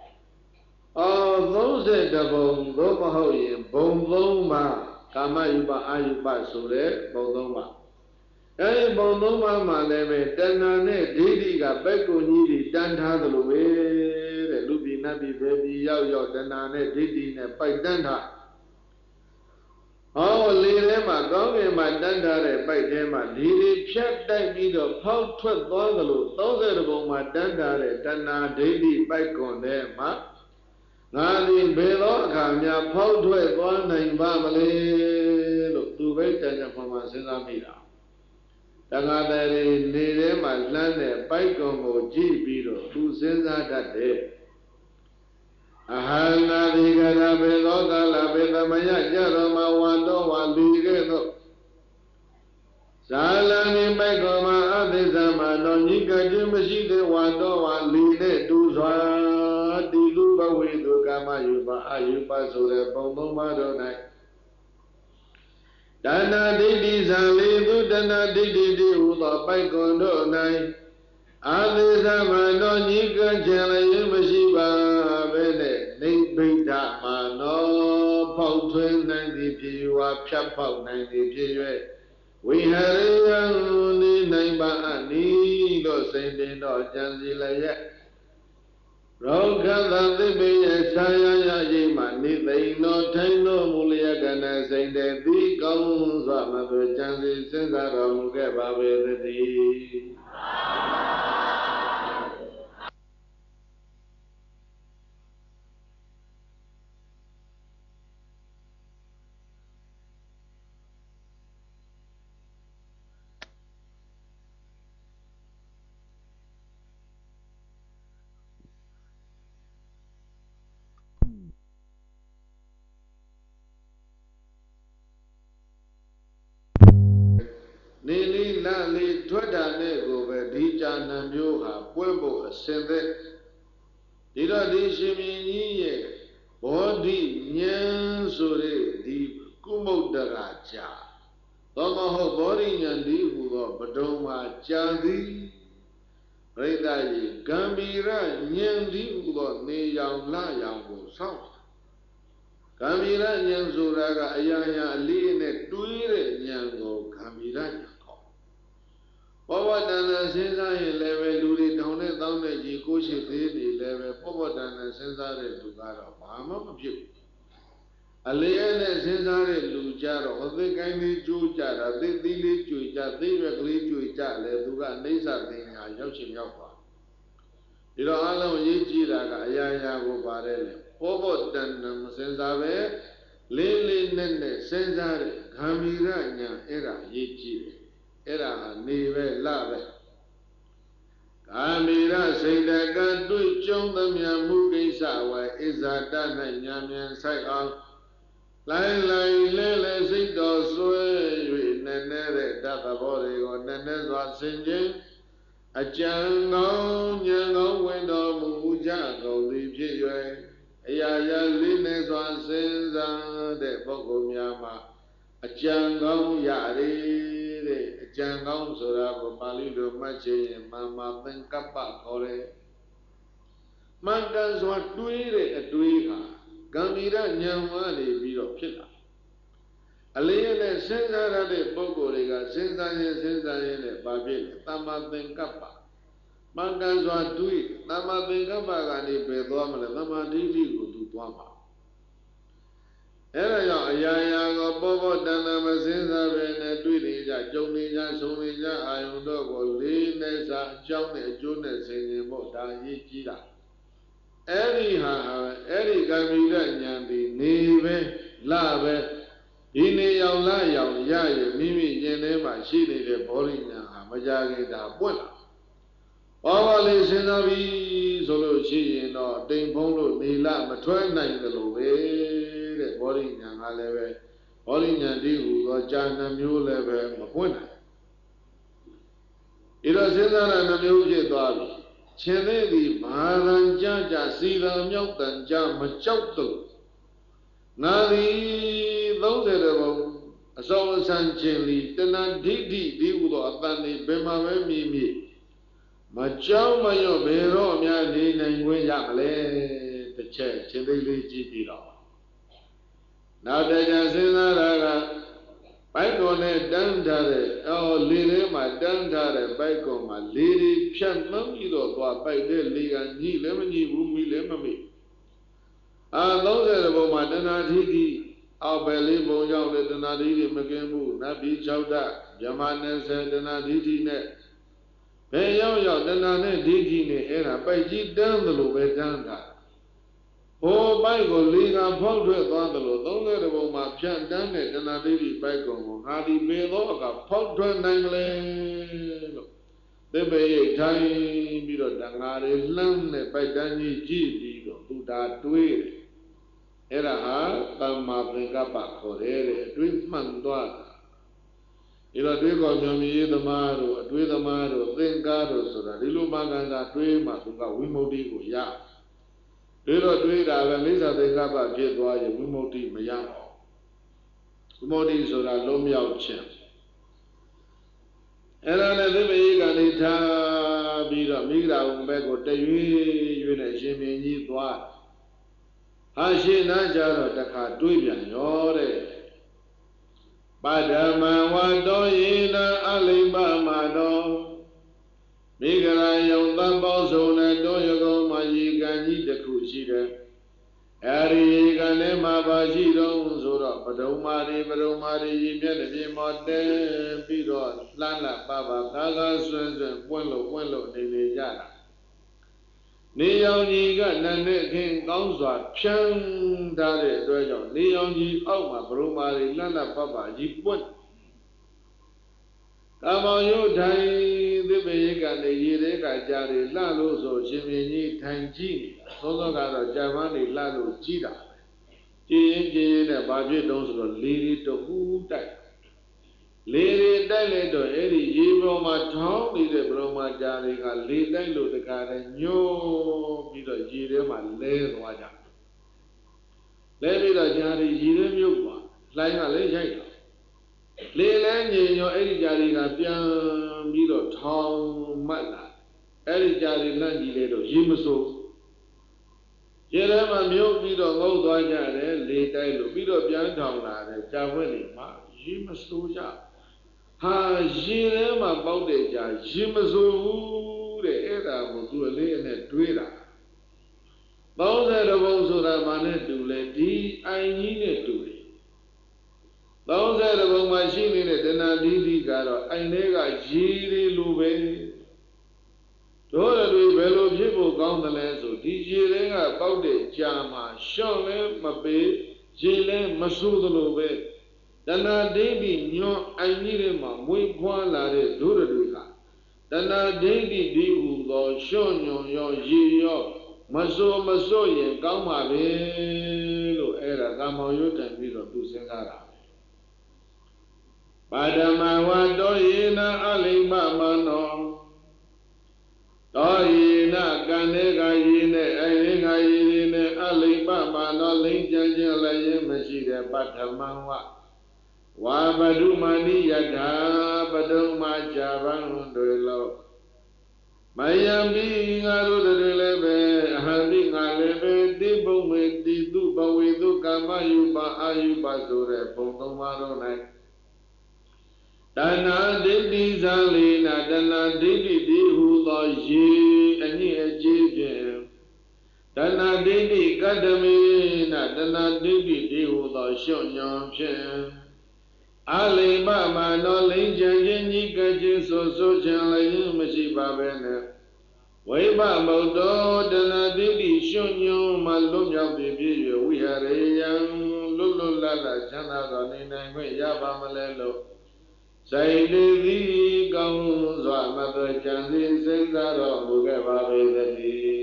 30ပုံသို့မဟုတ်ရင်ဘုံ3ပါးကာမယူပအာယူပဆိုတဲ့ဘုံ3ပါးအဲဒီဘုံ3ပါးမှာလည်းပဲတဏှာနဲ့ဒိဋ္ဌိကပဲ့ကုန်ကြီးတွေတန်းထားသလိုပဲတဲ့လူပြည်နတ်ပြည်ပဲပြည်ရောက်တဏှာနဲ့ဒိဋ္ဌိနဲ့ပိုက်တန်းထားလေထဲမှာကောင်းကင်မှာတန်းထားတဲ့ပိုက်ထဲမှာလေတွေဖြတ်တိုက်ပြီးတော့ဖောက်ထွက်သွားသလို30ပုံမှာတန်းထားတဲ့တဏှာဒိဋ္ဌိပိုက်ကွန်ထဲမှာငါသည်ဘယ်သောအခါများဖောက်ထွက်သွားနိုင်ပါမလဲလို့သူပဲတန်ကြမှစဉ်းစားမိတာတဏှာတွေနေထဲမှာလမ်းတဲ့ပိုက်ကွန်ကိုကြည့်ပြီးတော့သူစဉ်းစားတတ်တယ်အဟံနာဒီကရဘေသောကာလဘေသမယကြတော်မှာဝါတော်ဝါလီကဲ့သို့ဇာလံဒီပိုက်ကွန်မှာအသစ္စာမှာတော့ညိကခြင်းမရှိတဲ့ဝါတော်ဝါလီနဲ့တူစွာဒီလူဘဝေသူကာမယူပါအာယူပါဆိုတဲ့ပုံ3ပါးတို့၌တဏှာဒိဋ္ဌိဇံလေသူတဏှာဒိဋ္ဌိတိဟူသောပိုက်ကွန်တို့၌အာသစ္စာမနောညိကခြင်းလည်းမရှိပါပဲနဲ့နိဗ္ဗိဒမာနောဖောက်ထွင်းနိုင်သည်ဖြစ်၍ဖြတ်ဖောက်နိုင်သည်ဖြစ်၍ Vihariya ni naima ani do sendin do jansi laye. Rokha tibe saya ya yima ni daino thaino mulya gana sende di kaung swama do jansi sensara muke bhavedati. Nili lali twada ne go be di jana myo ha pwe bo asende dira di shimi ye bodhi nyan so re di kumudara cha thomo ho bodhi nyan di hu go padong ma cha di rita ye gambira nyan di hu go ne yang la yang go sao gambira nyan so ra ga ayaya ali ne twi re nyan go gambira nyan Pavadana Sensai level Luri down it down the Jikoshi level Pavadana Sensare Lugara Mama Pip. Alien Sensare Lujaro, what they kindly Jujara, they dili Juja, they regulate Juja, Leduga, Nesa thing, I Yoshi Yapa. You know, Alam Yijira, Ayago Barele, Pavadana Sensave, Lili Nene, Sensare, Kamira, Era, Yiji. Era neve lave. Kamira Saidaka do chong the Miamuki Sawa is a dana Yamian Saigon. Lai Lele Sito Sue, Nene, Data Body or Nenes singing. A Jango, Yango, window, Mujago, the Jay. Aya Lines was Senza de Bogomyama. A Jango Yari. Jangong Sura Bali do Mache Mama Benkapa Kore Mankas what tweet a tweeka Gamira Nyamani Biro Pilla Alien Sensara de Bogoriga Sensayen Babil Tama Benkapa Mankas what tweet Tama Benkapa Gani Bedwama Tama Didi to Twama Era ya go bobo dana masinsa be ne twi ni ja jong ni ja song ni ja ayun do ko li ne sa ajoung ne ajo ne sin yin mo da yi ji da eri ha eri gamira nyan di ni be la be di ne yaw la yaw ya ye mi mi yin ne ma shi ni de bori nyan ha ma ja ke da pwet la Baba le sinsa bi so lo shi yin do tin phong lo ni la ma twai nain de lo be Body Yang Aleve, Body Yandigu, or Jana Muleve, Mapuna. It was in the Muji Dali. Chenedi, Maran Jaja, Sida Milton, Jama Chauto. Nadi, those edible, as all San Chili, Tena Didi, Diudo, Abani, Bema Mimi. Machao Mayo, Bero, Miani, and Yamale, the church, Chili Gipiro. Now they just in that bike on it, done that, oh, lady, my done that, bike on my lady, shan't know you know, by the league and ye lemon, ye room, me lemon me. And those about my Danadiki, our belly bone young, the Danadiki, Magamu, Nabi Chowda, Yamanes, and Danadiki net. Pay young, Danadiki, and I by ye down the low, down that. Oh, Bible, Liga, Pogre, Vandalo, don't let it go, my chan done it, and I did it back on Hadi Beloga, Pogre, Nangle. They may a time, you know, Dangari, Lam, by Danny G, to that way. Era, Tama, Bengapa, Corre, Twitman, Dwada. You know, we got Yami, the Maro, Twi the Maro, then Garo, so that Ilumaganda, Twi, Matuga, Wimodi, Ya. Little tweet, I have Lisa the Gaba get why you Wimoti Mayamo. Wimoti so that Lomia Chem. And I never make any time, be the Migra Umbego, you in a Jimmy Yi Dwa. Hashi Naja, the Katuian, Yore. Padama Wadoyina Alibamado Migara Yonda Bozona Doyago Majigani the Kushida Ari Ganema Bajiro Zora Padomari Padomari Yemi Mode Piro Lala Baba Gaga Swensen Puelo Nijara Niyonjiga Nane King Gausa Piang Dare Dojo Niyonji Oma Brumari Lala Baba Jipun Kamayo Dai the Vega Yireka Jari Lalo So Chimini Tanji Sogara Javani Lalo Chida Jin and Baji don't lead it to who died. Lady Dale to Eddie Yibroma Town, the Broma Jariga, Lady Dale the Karen, Yo, Peter Jirema, Lay Waja. Let me the Jari Jirem Yuba, like a legend. Lay your Eddie Jariga, Pian, Miro Town, Mala, Eddie Jari Nandi Ledo, Jimuso. Jerema Mio Miro Godaja, Lay Dale, Miro Pian Town, Javeli, Jimusoja. Ha Jirema Baudeja, Jimazu, the Era will do a lay in a Twitter. Bowser the Bowser Manet to let D. I need it to it. Bowser the machine in it, and I did it, I nega Jiri Lube. Dora do Bello people gone the land, so DJ Renga Baude Jama, Shone, Mabe, Jile, Masu the Lube. Dana Devi knew I needed my way one lade Duraduka. Dana Devi Diu, the Shon Yon Gio, Maso Yen Gama Velo Era Gama Yutan Vito to Sengara. Padama Wadoyina Alima Mano Doyina Ganega Yine, Aina Yine, Alima Mano, Linja Lay Machida, Patamawa. Wabadumani Yada Baduma Javan Dolo Mayami Arudele, Having a leve, Dibo with the Duba with Dukamayuba Ayuba Dore, Pontomaro. Dana Didi Zalina, Dana Didi who the G and ye Dana Didi Gadamina, Dana Didi who the Shon Ali Mama no Linja Nika so Jalayu Mashiba Bene. Way Babo Dana Didi Shunyo Malumya Bibi, we had a young Lulu Lala Jana Ganina Yabamalelo. Say the goes on Mother Jandy says that who gave away the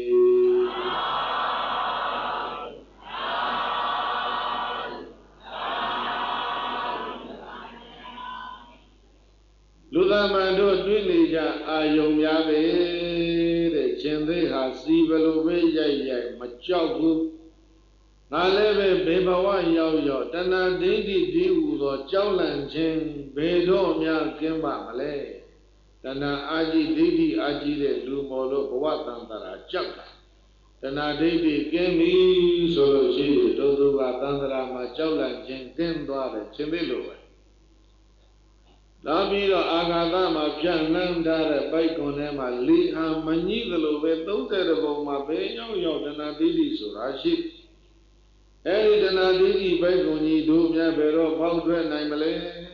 Ludamando Dwilija Ayom Yabe, the Chende has Sivelo Machagu. Naleve Bebawa Yo, Dana Didi Diu, the Jowlan Chen, Bedomia Kimba Malay. Dana Aji Didi Aji, Lumolo, Watandara, Chaka. Dana Didi Kemi, so she, Dodu Watandra, Majolan Chen, Kendra, Chimilo. Lamiro Agadama Pian Dara Baikonema Li and Manivelo, don't tell about my bayo, Dana Didi, so Rashi. Eri Dana Didi Baikoni, do Yabero, Powder, Naimale.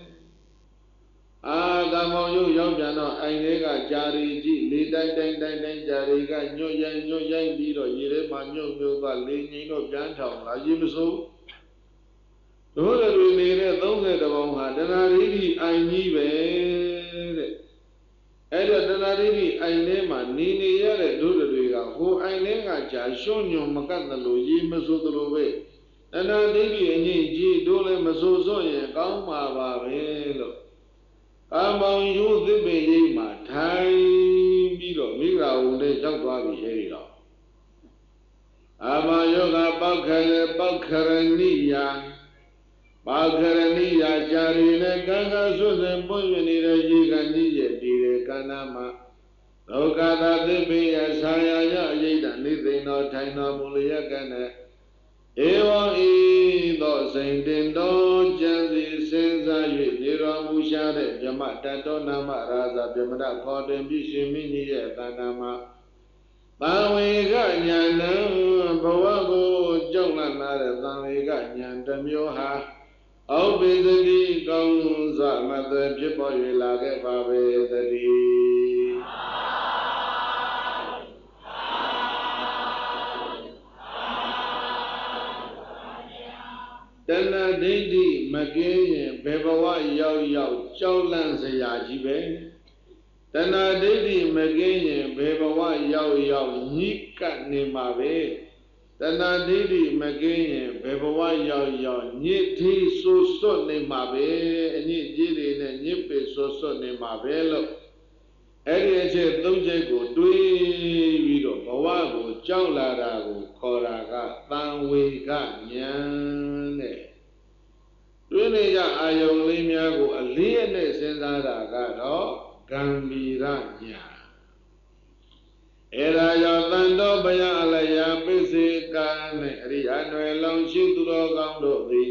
Agamo Yojano, Ainega, Jari, Li Dang Jariga, no Yang Biro, Yirema, Yoga, Lino, Jantown, Lajimuso. Those we made it, those at the Bonha, Dana Didi, I need it. Eda Dana Didi, I name a Nini Yere, do the Riga, who I name a Jashonyo Macandalo, Yimaso the Lobe. Dana Didi, and ye, Dole Masozo, Gama Velo. Among you, the baby, my time, Miro, Mira, they jump out of the Ama Yoga Bakarania. Bakarania, Jarina, Ganga, Susan, Boyani, Gigani, Dire, Kanama. No Gada, the Bay, as Saya, Yada, Nithing, no Taina, Mulia, Gana. Ewa, သောစိန်တင်တော်ကျမ်းစီစဉ်းစား၍နေတော်မူရှာတဲ့မြမတတ်တော်နာမရာဇဗြဟ္မဏခေါ်တွင်ပြည့်ရှင်မိကြီးရဲ့တဏ္ဍာမှာသံဝေကညာဏံဘဝကိုကြောက်လန့်လာတဲ့သံဝေကညာတစ်မျိုးဟာဩပိသတိကောင်းစွာမသွေဖြစ်ပေါ်၍လာခဲ့ပါပေသတည်းတဏှာဒိဋ္ဌိမကင်းရင်ဘယ်ဘဝရောက်ရောက်ကြောက်လန့်စရာကြီးပဲတဏှာဒိဋ္ဌိမကင်းရင်ဘယ်ဘဝရောက်ရောက်ညှိကပ်နေမှာပဲတဏှာဒိဋ္ဌိမကင်းရင်ဘယ်ဘဝရောက်ရောက်ညစ်ထိဆိုးစွတ်နေမှာပဲအညစ်အကြေးတွေနဲ့ညစ်ပေဆိုးစွတ်နေမှာပဲလို့အဲ့ဒီအချက်သုံးချက်ကိုတွေးပြီးတော့ဘဝကိုကြောက်လာတာကိုခေါ်တာကသံဝေကဉာဏ်တဲ့တွေးနေကြအာယုံလေးများကိုအလေးအနက်စဉ်းစားတာကတော့ဂံဗီရဉာဏ်အဲ့ဒါကြောင့်တန်တော်ဘယအလယပိစေကံနဲ့အရိယာနွယ်လောင်ရှိသူတော်ကောင်းတို့သည်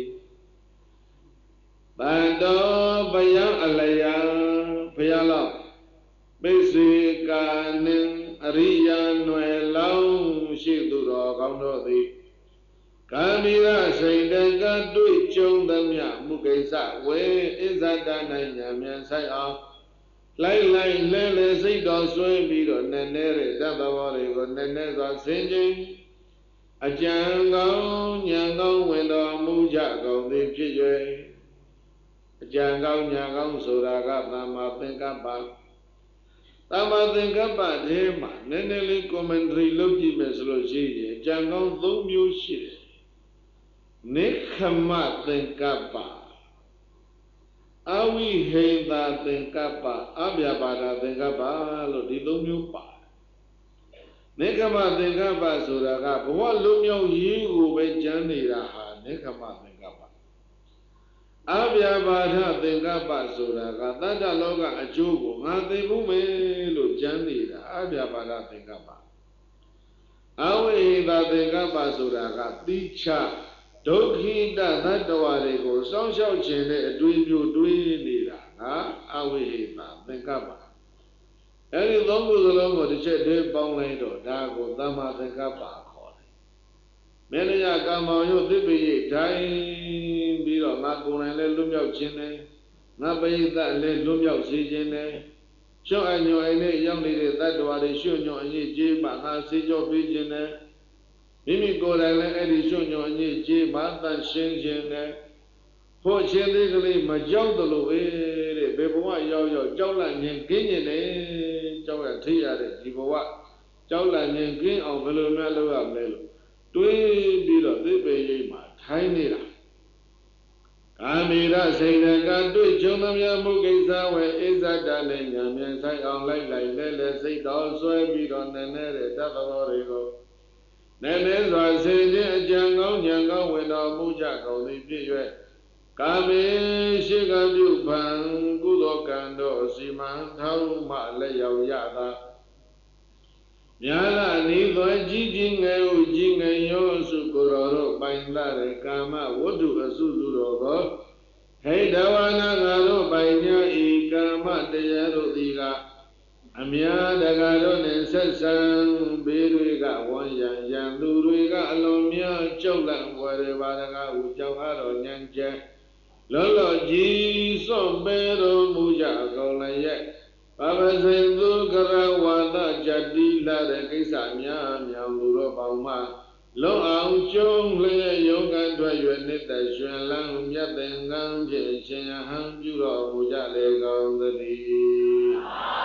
တန်တော်ဘယအလယဘုရားလောင်းပိစေကံနဲ့အရိယာနွယ်လောင်ရှိသူတော်ကောင်းတို့သည်ကံဗီရစိတ်တကတွေ့ကြုံသမျှမှုကိစ္စဝေဣဇဒနိုင်ညာမြန်ဆိုင်အောင်လိုက်လိုက်လဲလဲစိတ်တော်ဆွဲပြီးတော့နည်းနည်းတဲ့သတ္တဝါတွေကိုနည်းနည်းစွာဆင်ခြင်အကြံကောင်းဉာဏ်ကောင်းဝင်တော်မူကြကုန်သည်ဖြစ်၍အကြံကောင်းဉာဏ်ကောင်းဆိုတာကသမ္မာသင်္ကပ္ပသမ္မာသင်္ကပ္ပထဲမှာနည်းနည်းလေး commentary လုပ်ကြည့်မယ်ဆိုလို့ရှိရင်အကြံကောင်း၃မျိုးရှိတယ်နိက္ခမသင်္ကပ္ပအဝိဟိန္တာသင်္ကပ္ပအဗျာပါဒသင်္ကပ္ပလို့ဒီ၃မျိုးပါတယ်နိက္ခမသင်္ကပ္ပဆိုတာကဘဝလုံးမြောက်ရေးကိုပဲကြမ်းနေတာဟာနိက္ခမသင်္ကပ္ပအဗျာပါဒသင်္ကပ္ပဆိုတာကတတ္တလောကအကျိုးကိုငါသိဖို့မယ်လို့ကြမ်းနေတာအဗျာပါဒသင်္ကပ္ပအဝိဟိန္တာသင်္ကပ္ပဆိုတာကတိချဒုက္ခိတသတ္တဝါတွေကိုစောင့်ရှောက်ခြင်းနဲ့အတွေ့အကြုံတွေးနေတာကအဝိဟိတာသင်္ကပ္ပအဲဒီသုံးခုစလုံးကိုတစ်ချက်တည်းပေါင်းလိုက်တော့ဒါကိုသမ္မာသင်္ကပ္ပခေါ်တယ်။မေတ္တရာကမ္မောယုသစ္ပေယတိုင်းပြီးတော့ငါကိုယ်တိုင်လည်းလွတ်မြောက်ခြင်းနဲ့ငါပရိသတ်လည်းလွတ်မြောက်စေခြင်းနဲ့ရှော့အညွန်အိမ်နဲ့ရောက်နေတဲ့သတ္တဝါတွေရှော့ညွန်အညစ်အကြေးမှငါစေကြောပေးခြင်းနဲ့မိမိကိုယ်တိုင်လည်းအဲ့ဒီရှုညွန်အညစ်အကြေးမှတန်ရှင်းခြင်းနဲ့ဖို့ချင်းသေးကလေးမကြောက်သလိုပဲတဲ့ဘယ်ဘဝရောက်ရောက်ကြောက်လန့်ခြင်းကင်းခြင်းနဲ့ကြောက်ရထိရတဲ့ဒီဘဝကြောက်လန့်ခြင်းကင်းအောင်ဘယ်လိုများလုပ်ရမလဲလို့တွေးပြီးတော့သိပေရိပ်မှာထိုင်းနေတာကာမိရစိတ်ကတွေ့ကြုံသမျှမှုကိစ္စဝေဣဇဒနဲ့ညာမြန်ဆိုင်အောင်လိုက်လိုက်လဲလဲစိတ်တော်ဆွဲပြီးတော့နည်းနည်းတဲ့တသဘောတွေကိုနည်းနည်းစွာစေခြင်းအကြံကောင်းဉာဏ်ကောင်းဝင်တော်မူကြကုန်သည်ဖြစ်၍ကာမေရှိကပြုဖန်ကုသိုလ်ကံတော်စီမံထောက်မှလက်ရောက်ရသာမြာလာနေသောကြီးကြီးငယ်ဥကြီးငယ်ရောစုကိုယ်တော်တို့ပိုင်လာတဲ့ကာမဝတ္ထုအစုစုတော်ကိုဟိတဝနာငါတို့ပိုင်ညာဤကာမတရားတို့သည်ကအမြာတကာတို့နှင့်ဆက်ဆံဘေးတွေကဝန်ရန်ရန်သူတွေကအလုံးများကြောက်လန့်ဝရပါတကားဟုကြောက်အားတော်ဉာဏ်ကျဲလောလောကြီးစွန့်ပေတော်မူကြကုန်လည်းရဲ့ဘာဝစေသူကရဝါဒကြတိလာတဲ့ကိစ္စများမြောင်သူတို့ပေါင်းမှလုံအောင်ကျုံလျက်ယောဂန်ထွက်၍နှစ်သက်ရွှင်လန်းမြတ်သင်္ကန်းဖြင့်ရှင်ဟန်ပြုတော်မူကြလေကုန်သတည်း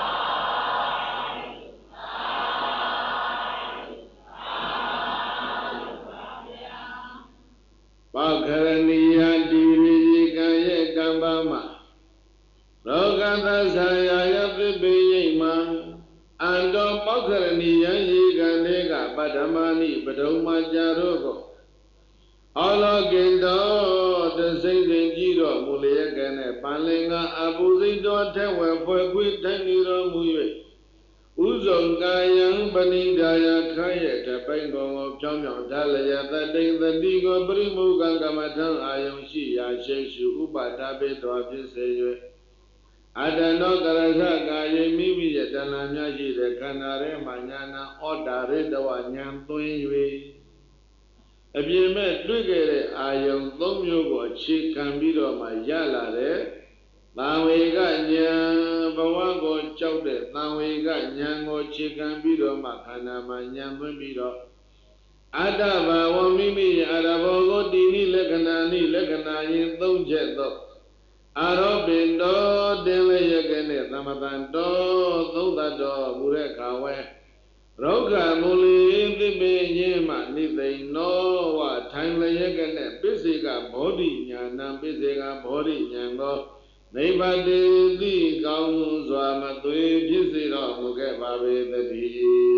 ပောက္ခရဏီယတိရိကံရဲ့ကံပါမှာလောကသဆာယာယသစ္ပေယိမံအန္တောပောက္ခရဏီယယေကံတေကပတ္တမနိပဒုံမကြရောကိုအလောကိတောတစိမ့်စဉ်ကြည့်တော်မူလျက်ကနဲ့ပန်လင်္ကာအပူစိတ်တော်ထက်ဝဲဖွဲ့ခွေထိုင်နေတော်မူ၍ Uzong kayang panindaya kaya tapai gong chong dalaya tating tadigo primugang kamatang ayong siya sheshu upatape doapi seyue adano karasa kaya mimi yatana nyashi de kanare manyana odare dawa nyantuen yue abiyeme duigere ayong thomyo ko chi kambiro ma yala de Tawega nya bawa go chaude tawega nya go chikan biro makana manya biro ada bawa mimi ada bawa dini lekana yin tongje do arobindo dele yegene tamatando thouda do mure kawe roga muli tibe nyema nithai no wa thain le yegene pisika bodhi nyana pisika bodhi nyango Nibadi di kaum suama tui pisiro muke babi tadi.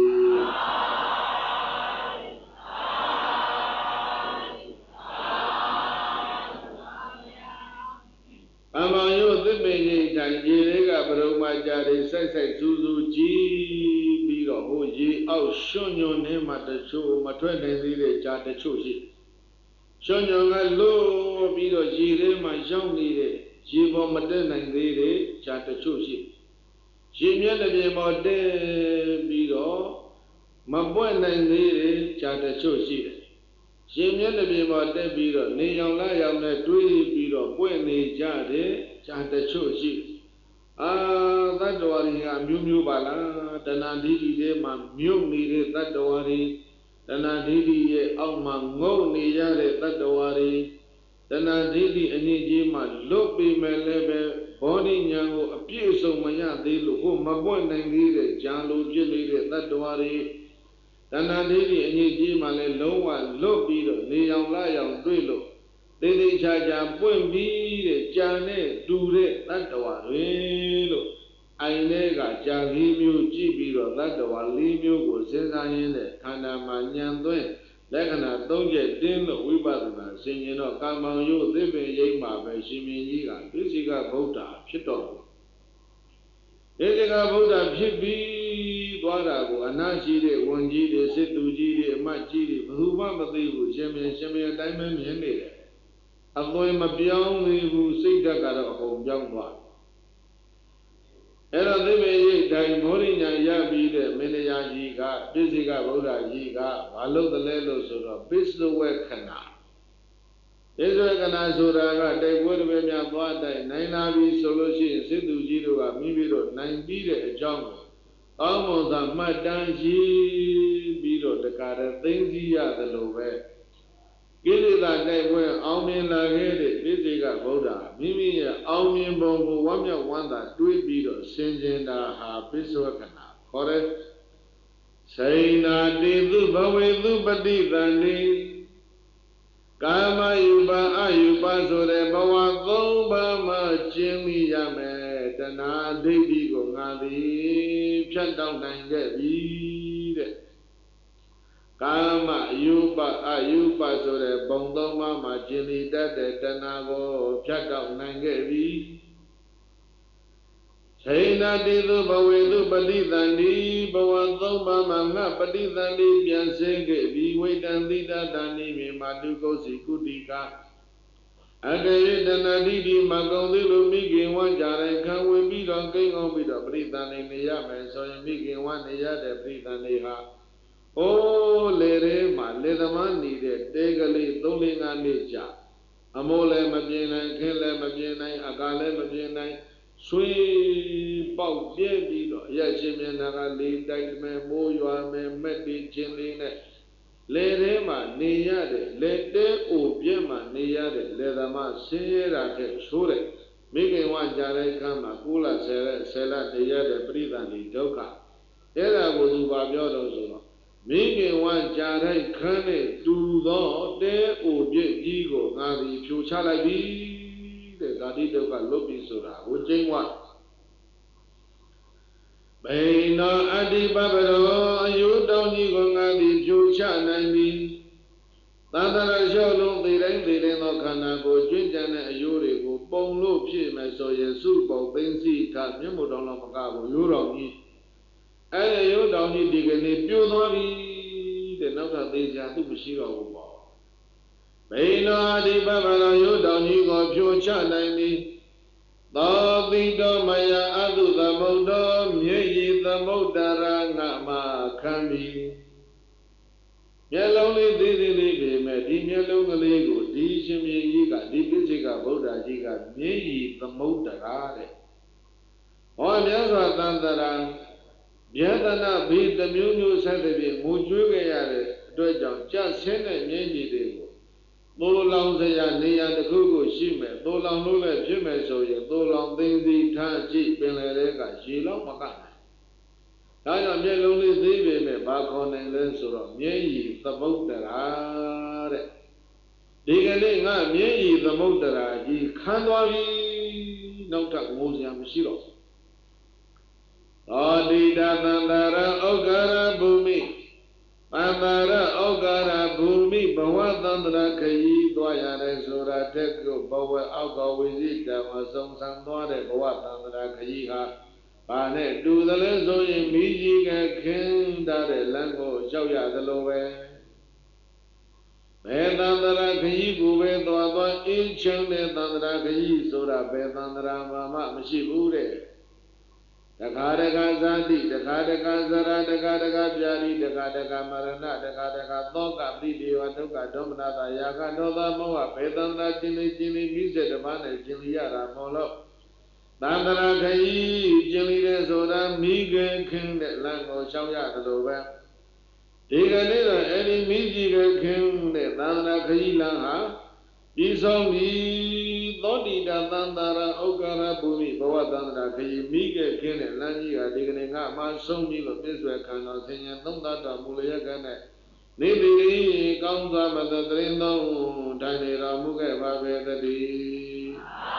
Amayo tipe janji ka berumah jadi sai susu ji biro hoji au shonyo ne mata chu matwe ne dire jate chu si. Shonyo ngalo biro jire ma yong ni de. Jibo mate nangire chata chushi. Jimya nabi mode biro mabwe nangire chata chushi. Jimya nabi mode biro ni yang la yang ne tui biro bwe ni jade chata chushi. Tatwari ha myu bala tanandiri de ma myu ni de tatwari tanandiri ye aw ma ngou ni jade tatwari Tana didi aniji ma lopi melebe body nyango appeso maya delu ho mabon nangire jalo jilire tatwari Tana didi aniji ma le lonwa lopi do ne yang la yang tui lo Dede cha cha pwen bi de cha ne du de tatwari lo Aine ga cha gi myu ji bi do tatwa li myu ko sin sa yin de khanda ma nyan twen Lekana tongje din lo wibadana sinyino kamang yu thipe yei ma be shimin ka Pisika Buddha phit tor Pisika Buddha phit bi twada ko anashi de wan ji de sit tu ji de amat ji de bhu ma ma thi buရှင်တိုင်းပဲမြင်နေတယ်အသွင်မပြောင်းသေးဘူးစိတ်ဓာတ်ကတော့အကုန်ပြောင်းသွားအဲ့တော့သိမေရိတ်တိုင်းမောရိညာရပြီးတဲ့မင်းတရားကြီးကပိစိကဗုဒ္ဓကြီးကဘာလို့တလဲလို့ဆိုတော့ပိစဝေခဏပိစဝေခဏဆိုတာကတိုက်ပွဲတွေများသွားတိုက်နိုင်လာပြီဆိုလို့ရှိရင်စစ်သူကြီးတို့ကမိမိတို့နိုင်ပြီးတဲ့အကြောင်းကိုကောင်းမွန်စွာမှတ်တမ်းရှိပြီးတော့တကားတဲ့သိသိရတယ်လို့ပဲကိလေသာတိုက်ပွဲအောင်မြင်လာခဲ့တဲ့ပိစိကဗုဒ္ဓမိမိရဲ့အောင်မြင်ပုံကိုဝမ်းမြောက်ဝမ်းသာတွေးပြီးတော့ဆင်ခြင်တာဟာပိစဝကနာခေါ်တဲ့စိဏတိသုဘဝေသုပတိတန္တိကာမယူပါအယူပါဆိုတဲ့ဘဝသုံးပါးမှာကျင့်မိရမယ်တဏှာဒိဋ္ဌိကိုငါသည်ဖြတ်တောက်နိုင်ခဲ့ပြီတဲ့ကာမယူပအယူပဆိုတဲ့ဘုံသုံးပါးမှာကျင်လီတတ်တဲ့တဏှာကိုဖြတ်တောက်နိုင်ခဲ့ပြီစိဏတိသုဘဝေသုပတိတန္တိဘဝသုံးပါးမှာငါပฏิတန္တိပြန်ဆင်းခဲ့ပြီဝိတံတိတတန္တိမြေမာတုကုစီကုတိကအတယေတနာတိတိမကုံသိလိုမိခင်ဝါကြတိုင်းခံဝင်ပြီးတော့ကိန်းအောင်ပြီးတော့ပရိသန္တိနေရမယ်ဆိုရင်မိခင်ဝါနေရတဲ့ပရိသန္တိဟာအိုးလေရဲမှာလေသမားနေတဲ့တဲကလေး3-4 နှစ်ကြာအမိုးလည်းမပြင်းနိုင်ခင်းလည်းမပြင်းနိုင်အကာလည်းမပြင်းနိုင်ဆွေးပေါက်ပြဲပြီးတော့အရရှင်မျက်နှာကလေတိုက်မယ်မိုးရွာမယ်မက်တီချင်းလေးနဲ့လေထဲမှာနေရတဲ့လေတဲအိုပြဲမှာနေရတဲ့လေသမားဆင်းရဲတာတဲ့ဆိုးတဲ့မိခင်ဝါကြတဲ့ခမ်းမှာ9 လ 10 လတရတဲ့ပရိသန္တိဒုက္ခအဲ့ဒါကိုသူပါပြောတော့ဆိုတော့မိခင်ဝါကြတဲ့ခမ်းနဲ့တူသောတဲအိုပြဲကြီးကိုငါသည်ဖြိုချလိုက်ပြီတဲ့ဓာတိဒုက္ခလွတ်ပြီဆိုတာကိုကျင့်ဝတ်ဘိနောအတ္တိပပရောအယုတောင်းကြီးကိုငါသည်ဖြိုချနိုင်ပြီသန္တရာလျှော့လုံးသိတိုင်းသောခန္ဓာကိုကျွင့်ကြံတဲ့အယုတွေကိုပုံလို့ဖြစ်မယ်ဆိုရင်စုပုံသိသိထမျက်မှောက်တော်လောက်မကဘူးရိုးတော်ကြီးအဲ့ရုပ်တောင်ကြီးဒီကနေ့ပြိုသွားပြီတဲ့နောက်ကသေးစရာသူမရှိတော့ဘူးပေါ့ဘိနောအဓိပပလောရုပ်တောင်ကြီးကိုဖြိုချနိုင်ပြီသောတိတောမယအတုသမုဒ္ဒောမြေကြီးသမုဒ္ဒရာငါမခံပြီမျက်လုံးလေးသေးသေးလေးပဲမဲ့ဒီမျက်လုံးကလေးကိုဒီရှင်မြေကြီးကဒီပိစိကဗုဒ္ဓကြီးကမြေကြီးသမုဒ္ဒရာတဲ့ဟောမြတ်စွာသံတရာယတနာဘိတမျိုးမျိုးဆက်တဲ့ပြင်ငိုကြွေးခဲ့ရတဲ့အတွက်ကြောင့်ကြဆင်းတဲ့မြေကြီးတွေကိုသိုးလောင်စရာနေရာတစ်ခုကိုရှိမယ်သိုးလောင်လို့လည်းဖြစ်မယ်ဆိုရင်သိုးလောင်သိသိထားကြည့်ပင်လယ်တွေကရေလောက်မကနိုင်ဒါကြောင့်မျက်လုံးလေးသေးပေမဲ့ဘာခေါ်နိုင်လဲဆိုတော့မျက်ရည်သမုဒ္ဒရာတဲ့ဒီကနေ့ငါမျက်ရည်သမုဒ္ဒရာကြီးခမ်းသွားပြီနောက်ထပ်ငိုစရာမရှိတော့သောတိတသန္တရဩဃရဘူမိပန္တရဩဃရဘူမိဘဝသန္တရခရီးသွားရတဲ့ဆိုတာတက်ကိုဘဝအောက်ကဝိဇိတမဆုံးဆံသွားတဲ့ဘဝသန္တရခရီးဟာဘာနဲ့တူသလဲဆိုရင်မိကြီးကခင်းတာတဲ့လမ်းကိုရောက်ရသလိုပဲဘယ်သန္တရာခရီးကိုပဲသွားသွားအင်းချမ်းတဲ့သန္တရာခရီးဆိုတာဘယ်သန္တရာမှမရှိဘူးတဲ့တခါတခါဇာတိတခါတခါဇရာတခါတခါပြာတိတခါတခါမရဏတခါတခါသောကပိတိဝဒုက္ခဒေါမနတာယာကဒေါသမောဟဘယ်သန္တရာခြင်းလေးမိစေတပါးနဲ့ခြင်းလေးရတာမောလို့သန္တရာခရီးကျင်လီတဲ့ဆိုတာမိခင်ခင်းတဲ့လမ်းကိုရှောင်ရတယ်လို့ပဲဒီကနေ့တော့အဲ့ဒီမိကြီးကခင်းတဲ့သန္တရာခရီးလမ်းဟာပြီးဆုံးပြီသောတိတသန္တရာဩဃရဘူမိဘဝသန္တရာခရီးမိခင်ခင်းတဲ့လမ်းကြီးဟာဒီကနေ့ငါမှဆုံးပြီလို့ပြည့်စွဲခံတော်ဆင်ញံသုံးသတ္တမူလရကနဲ့နေတိကောင်းစွာမတတရင်သုံးထိုင်နေတော်မူခဲ့ပါပဲတည်း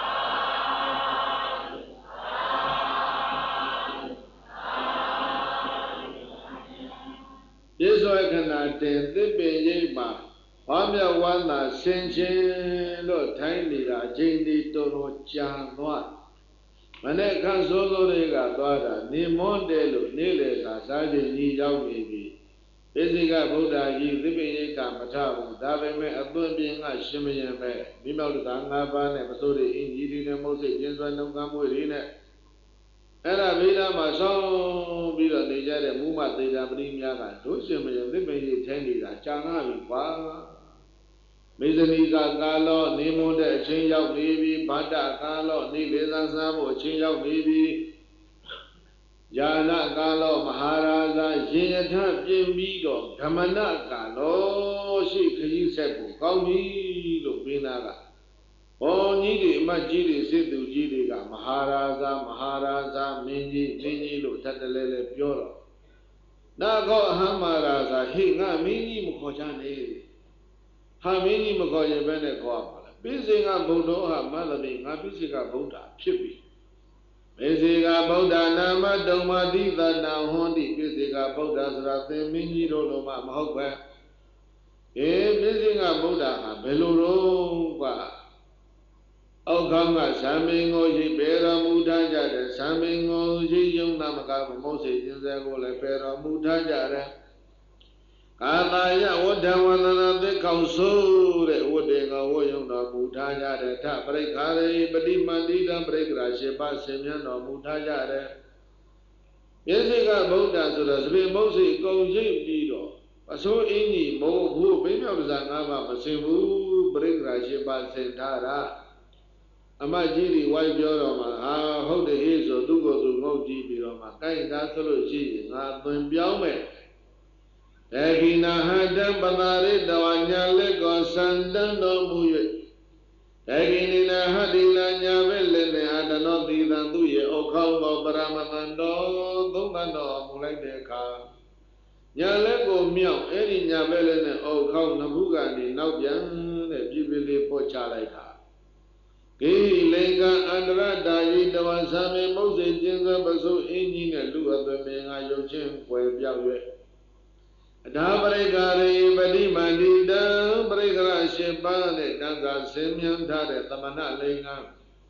ပြည့်စွဲခဏတင်သစ်ပင်ရိပ်မှာဝါမြောက်ဝမ်းသာဆင်ခြင်းလို့ထိုင်းနေတာအချိန်ဒီတော်တော်ကြာသွားမနေ့ကစိုးစိုးလေးကသွားတာနေမွန်းတယ်လို့နေလေသာစားခြင်းကြီးရောက်နေပြီပိစိကဗုဒ္ဓကြီးသစ်ပင်ရိပ်ကမထဘူးဒါပေမဲ့အသွင်ပြင်ကရှင်မယံပဲမိမောက်တကား၅ပါးနဲ့ပစိုးတွေအင်းကြီးတွေနဲ့မုတ်စိတ်ကျင်းစွမ်းနှုံကမ်းမွေတွေနဲ့အဲ့ဒါဗိဓာမှာဆောင်းပြီးတော့နေကြတဲ့မူမသေတာပရိများကတို့ရှင်မယသစ်ပင်ကြီးထိုင်းနေတာကြာနာပြီကွာမေဇနီကကာလောနေမွန်းတဲ့အချင်းရောက်နေပြီဗတ္တကာလောနေလေသာစားဖို့အချင်းရောက်နေပြီယာနကာလောမဟာရာဇာရင်ယထပြင်ပြီးတော့ဓမ္မနကာလောရှိခရီးဆက်ကိုကောင်းပြီလို့ပြင်းသားကဘောကြီးတွေအမတ်ကြီးတွေစစ်သူကြီးတွေကမဟာရာဇာမင်းကြီးလို့ထပ်တလဲလဲပြောတော့နာကောအဟမရာဇာဟိငါမင်းကြီးမခေါ်ချနဲ့ဟာမင်းကြီးမခေါ်ရင်ဘယ်နဲ့ခေါ်ပါလဲပိစိကဗုဒ္ဓဟာမသတိငါပိစိကဗုဒ္ဓဖြစ်ပြီပိစိကဗုဒ္ဓနာမတုံမတိသနာဟွန်တိပိစိကဗုဒ္ဓဆိုတာသင်မင်းကြီးတို့လိုမှမဟုတ်ပဲပိစိကဗုဒ္ဓဟာဘယ်လိုတော့ကွာအောက်ခေါင်းကသံမင်းကိုရှိပေတော်မူထားကြတဲ့သံမင်းကိုရှိယုံနာမကမုတ်စေခြင်းစေကိုလည်းပေတော်မူထားကြတဲ့ကာသာယဝဋ္ဌဝန္ဒနာသစ္ခေါဆိုးတဲ့ဝဋ္ဌေကဝတ်ယုံတော်မူထားကြတဲ့ထပရိက္ခာရိပတိမန္တိတံပရိက္ခရာရှင်ပါဆင်မြန်းတော်မူထားကြတဲ့ပိစိကဗုဒ္ဓဆိုတော့သပြေမုတ်စေကုံရိပ်ပြီးတော့အစိုးအင်းကြီးမိုးဘူးဘိမြောက်ပဇာ၅ပါးမစင်ဘူးပရိက္ခရာရှင်ပါဆင်ထားတာအမကြီးတွေဝိုင်းပြောတော့မှဟာဟုတ်တယ်ဟေးဆိုသူ့ကိုယ်သူငုတ်ကြည့်ပြီးတော့မှကိုင်းသားဆိုလို့ရှိရင်ငါသွင်ပြောင်းမယ်ဒေဂိနာဟတံပတာရိတဝညာလက်ကိုစံတန်းတော်မူ၍ဒေဂိနိနာဟတိလာညာပဲလည်းနဲ့အတနောတိတံသူရဲ့ဩခေါသောပရမတန်တော်သုံးတန်တော်မူလိုက်တဲ့အခါညာလက်ကိုမြောက်အဲ့ဒီညာပဲလည်းနဲ့ဩခေါနဘုကနေနောက်ပြန်တဲ့ပြပြလေးပေါ်ချလိုက်တာကိလေသာအန္တရတာယိတဝသံမေမုတ်စေခြင်းသောပစုအင်းကြီးနဲ့လူအသွင်ငါရုပ်ချင်းွယ်ပြောက်၍အထာပရိက္ခာရိပတိမန္တိတံပရိက္ခရာရှင်ပါးနဲ့တန်ခါဆင်းမြန်းထားတဲ့သမဏလိင်္ဂ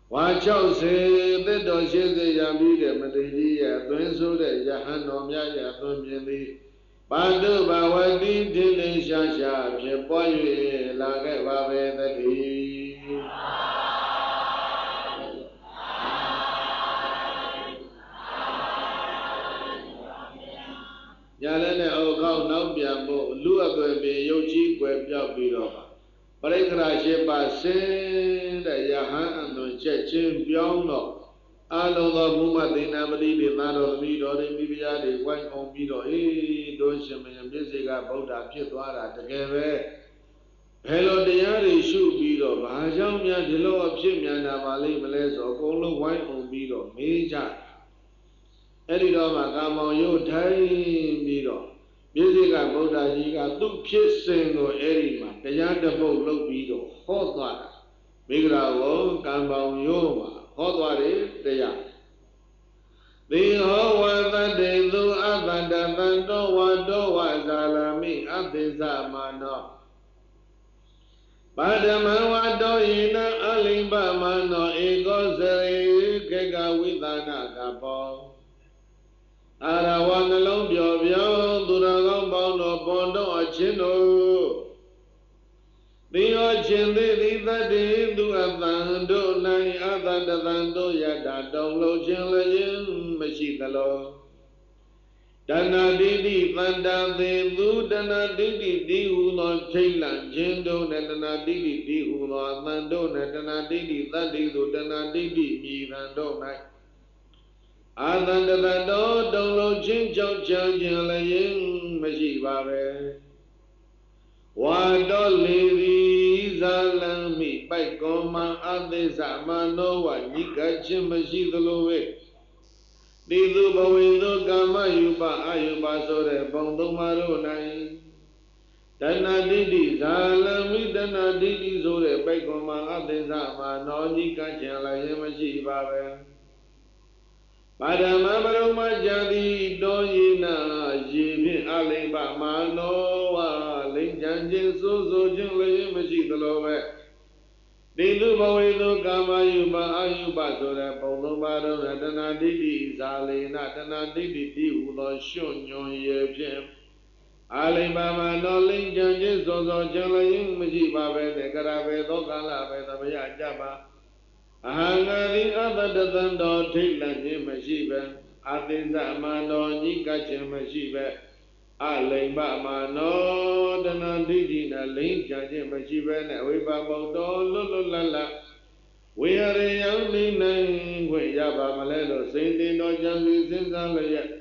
Wa chao se the doshe the yamide Madriya, Twinso the Yahano Maya Tumbi, Bandu Bawadi Dili Shasha, Pipoy, Lage Babe the Tea. Yalene Oka Nabiambo, Lua be Yoji, Webia Bidoba. Parekra Sheba Sen, the Yahan and the Chechin Biono. Alo the Mumadina Badi, the Nado Mido, the Mibia, the White on Mido, Dosham and Biziga Boda Pitwara together. Hello, the Yari shoe Bido, Bahajamia, the low of Shimiana Valley, Malaysia, or Golo White on Bido, Major. Edidoma Gamo, you time Bido. Biziga Boda Yiga, two kissing or Erima, the Yanda Bo Bido, hot water. Migra, Gambao Yoma. Hot the young. The whole one that they do abandon one do was alami at the Zamano. Badama do in a limba mano, ego zeri, kega with an agabo. Arawan alone, Bion, Duragon Bono, Bondo, a chino. The ocean they that they do abando nine other than do yada don't lo chilling machine. Dana didi vanda they do dana didi di uno chailan jendo dana didi di uno amando dana didi that they do dana didi me vando night. Other than don't lo chin chow chilling machine. Wado lady zalami by goma adesa mano wa nika chimashi the lowe. Nidu bawido gama yuba ayuba sore bondo maro nai. Dana didi zalami dana didi sore by goma adesa mano nika chala yamashi babe. Padama maroma jadi doyina jibi aliba mano wa linjanjin so jingle maji the lowe. Nidu bawido gama yuba ayuba sore bondo maro dana didi zali na dana didi di ulo shunyon ye pim. Aliba mano linjanjin so jingle maji babe ne karabe do kala be tabaya jaba. Ahangari abadadan do Tilan Mashiba, Adinza Mano, Nika Mashiba, Alimba Mano, Danandina, Linka Mashiba, Wiba Bodo, Lulala. We are a young name, we Yaba Malelo, Saint no Jansi Sinzalaya.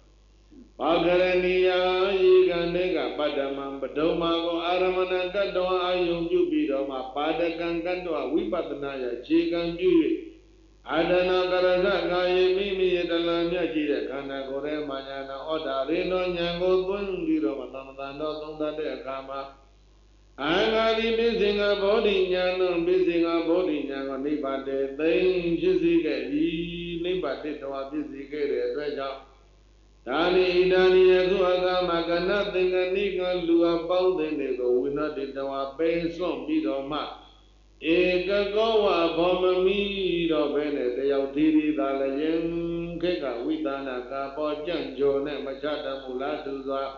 Pagarania, Yiganega, Badamam, Badomago, Aramana, Gadoa, Ayum, Jubidoma, Padakan, Gandoa, Wipatanaya, Chigan, Jubi, Adana Garazaga, Mimi, Dalamia, Jida, Kana, Gore, Manana, Oda, Reno, Yango, Bundiro, Matanando, Tonda de Kama. Angari busy a body, Yan, busy a body, Yan, Nibade, they, Jessica, Nibade, to a busy treasure. Dani Yazuaga Magana Tinganika Lua Baldinego, we not did our base on Bidoma. Ega goa Pomami of Bene, the Yautiri Dalayan Keka, Witana Capo, Janjo, Machata Mulatuza,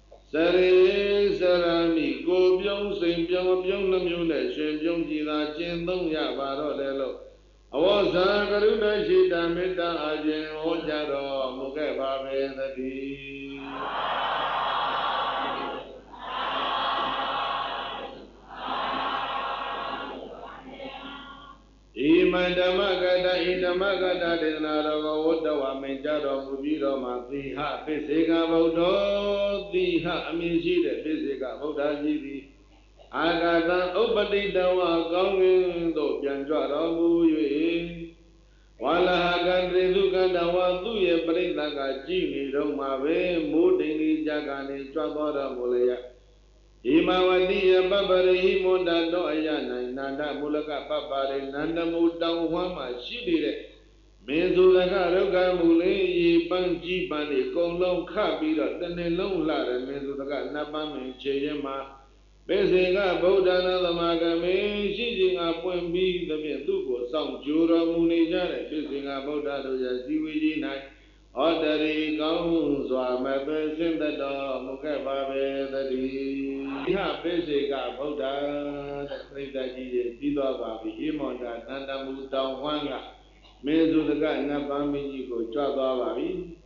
Sari Sarami, Go Byong, Saint Byong, Byong Namune, Shem Byong Jila, Jendong Yavaro Lelo. Awaza Karuna Shita Mita Ajin Ojaro Muke Babe the Tea. Imandamagada Idamagada Dinaro Wodawa Menjaro Mubiro Matiha Pisiga Vodo Diha Amishide Pisiga Voda Jivi. Agada Opadi Dawa Gongin do Pianjara Muye. Wala Hagandre Dugadawa Duye Brinaga Jini Romawe Mudini Jagani Chwabara Mulaya. Imawadiya Babari Himodando Ayana Nanda Mulaka Babari Nanda Mudang Wama Shidire. Menzulaga Roga Mule Banji Bani Kolong Kabira Danelong Lara Menzulaga Nabami Cheyema. Pesega Bodhana Lamagame, Shijinga Pumbi, the Menduko, some Jura Munijare, Pesega Bodha to Yaziwi night, Ordering Gauns, or my best in the dog, Mukababe, the D. Pesega Bodha, the place that is Didobabi, Imonda, Nandamu, Wanga, Mezu the guy, Nabami, Jabo,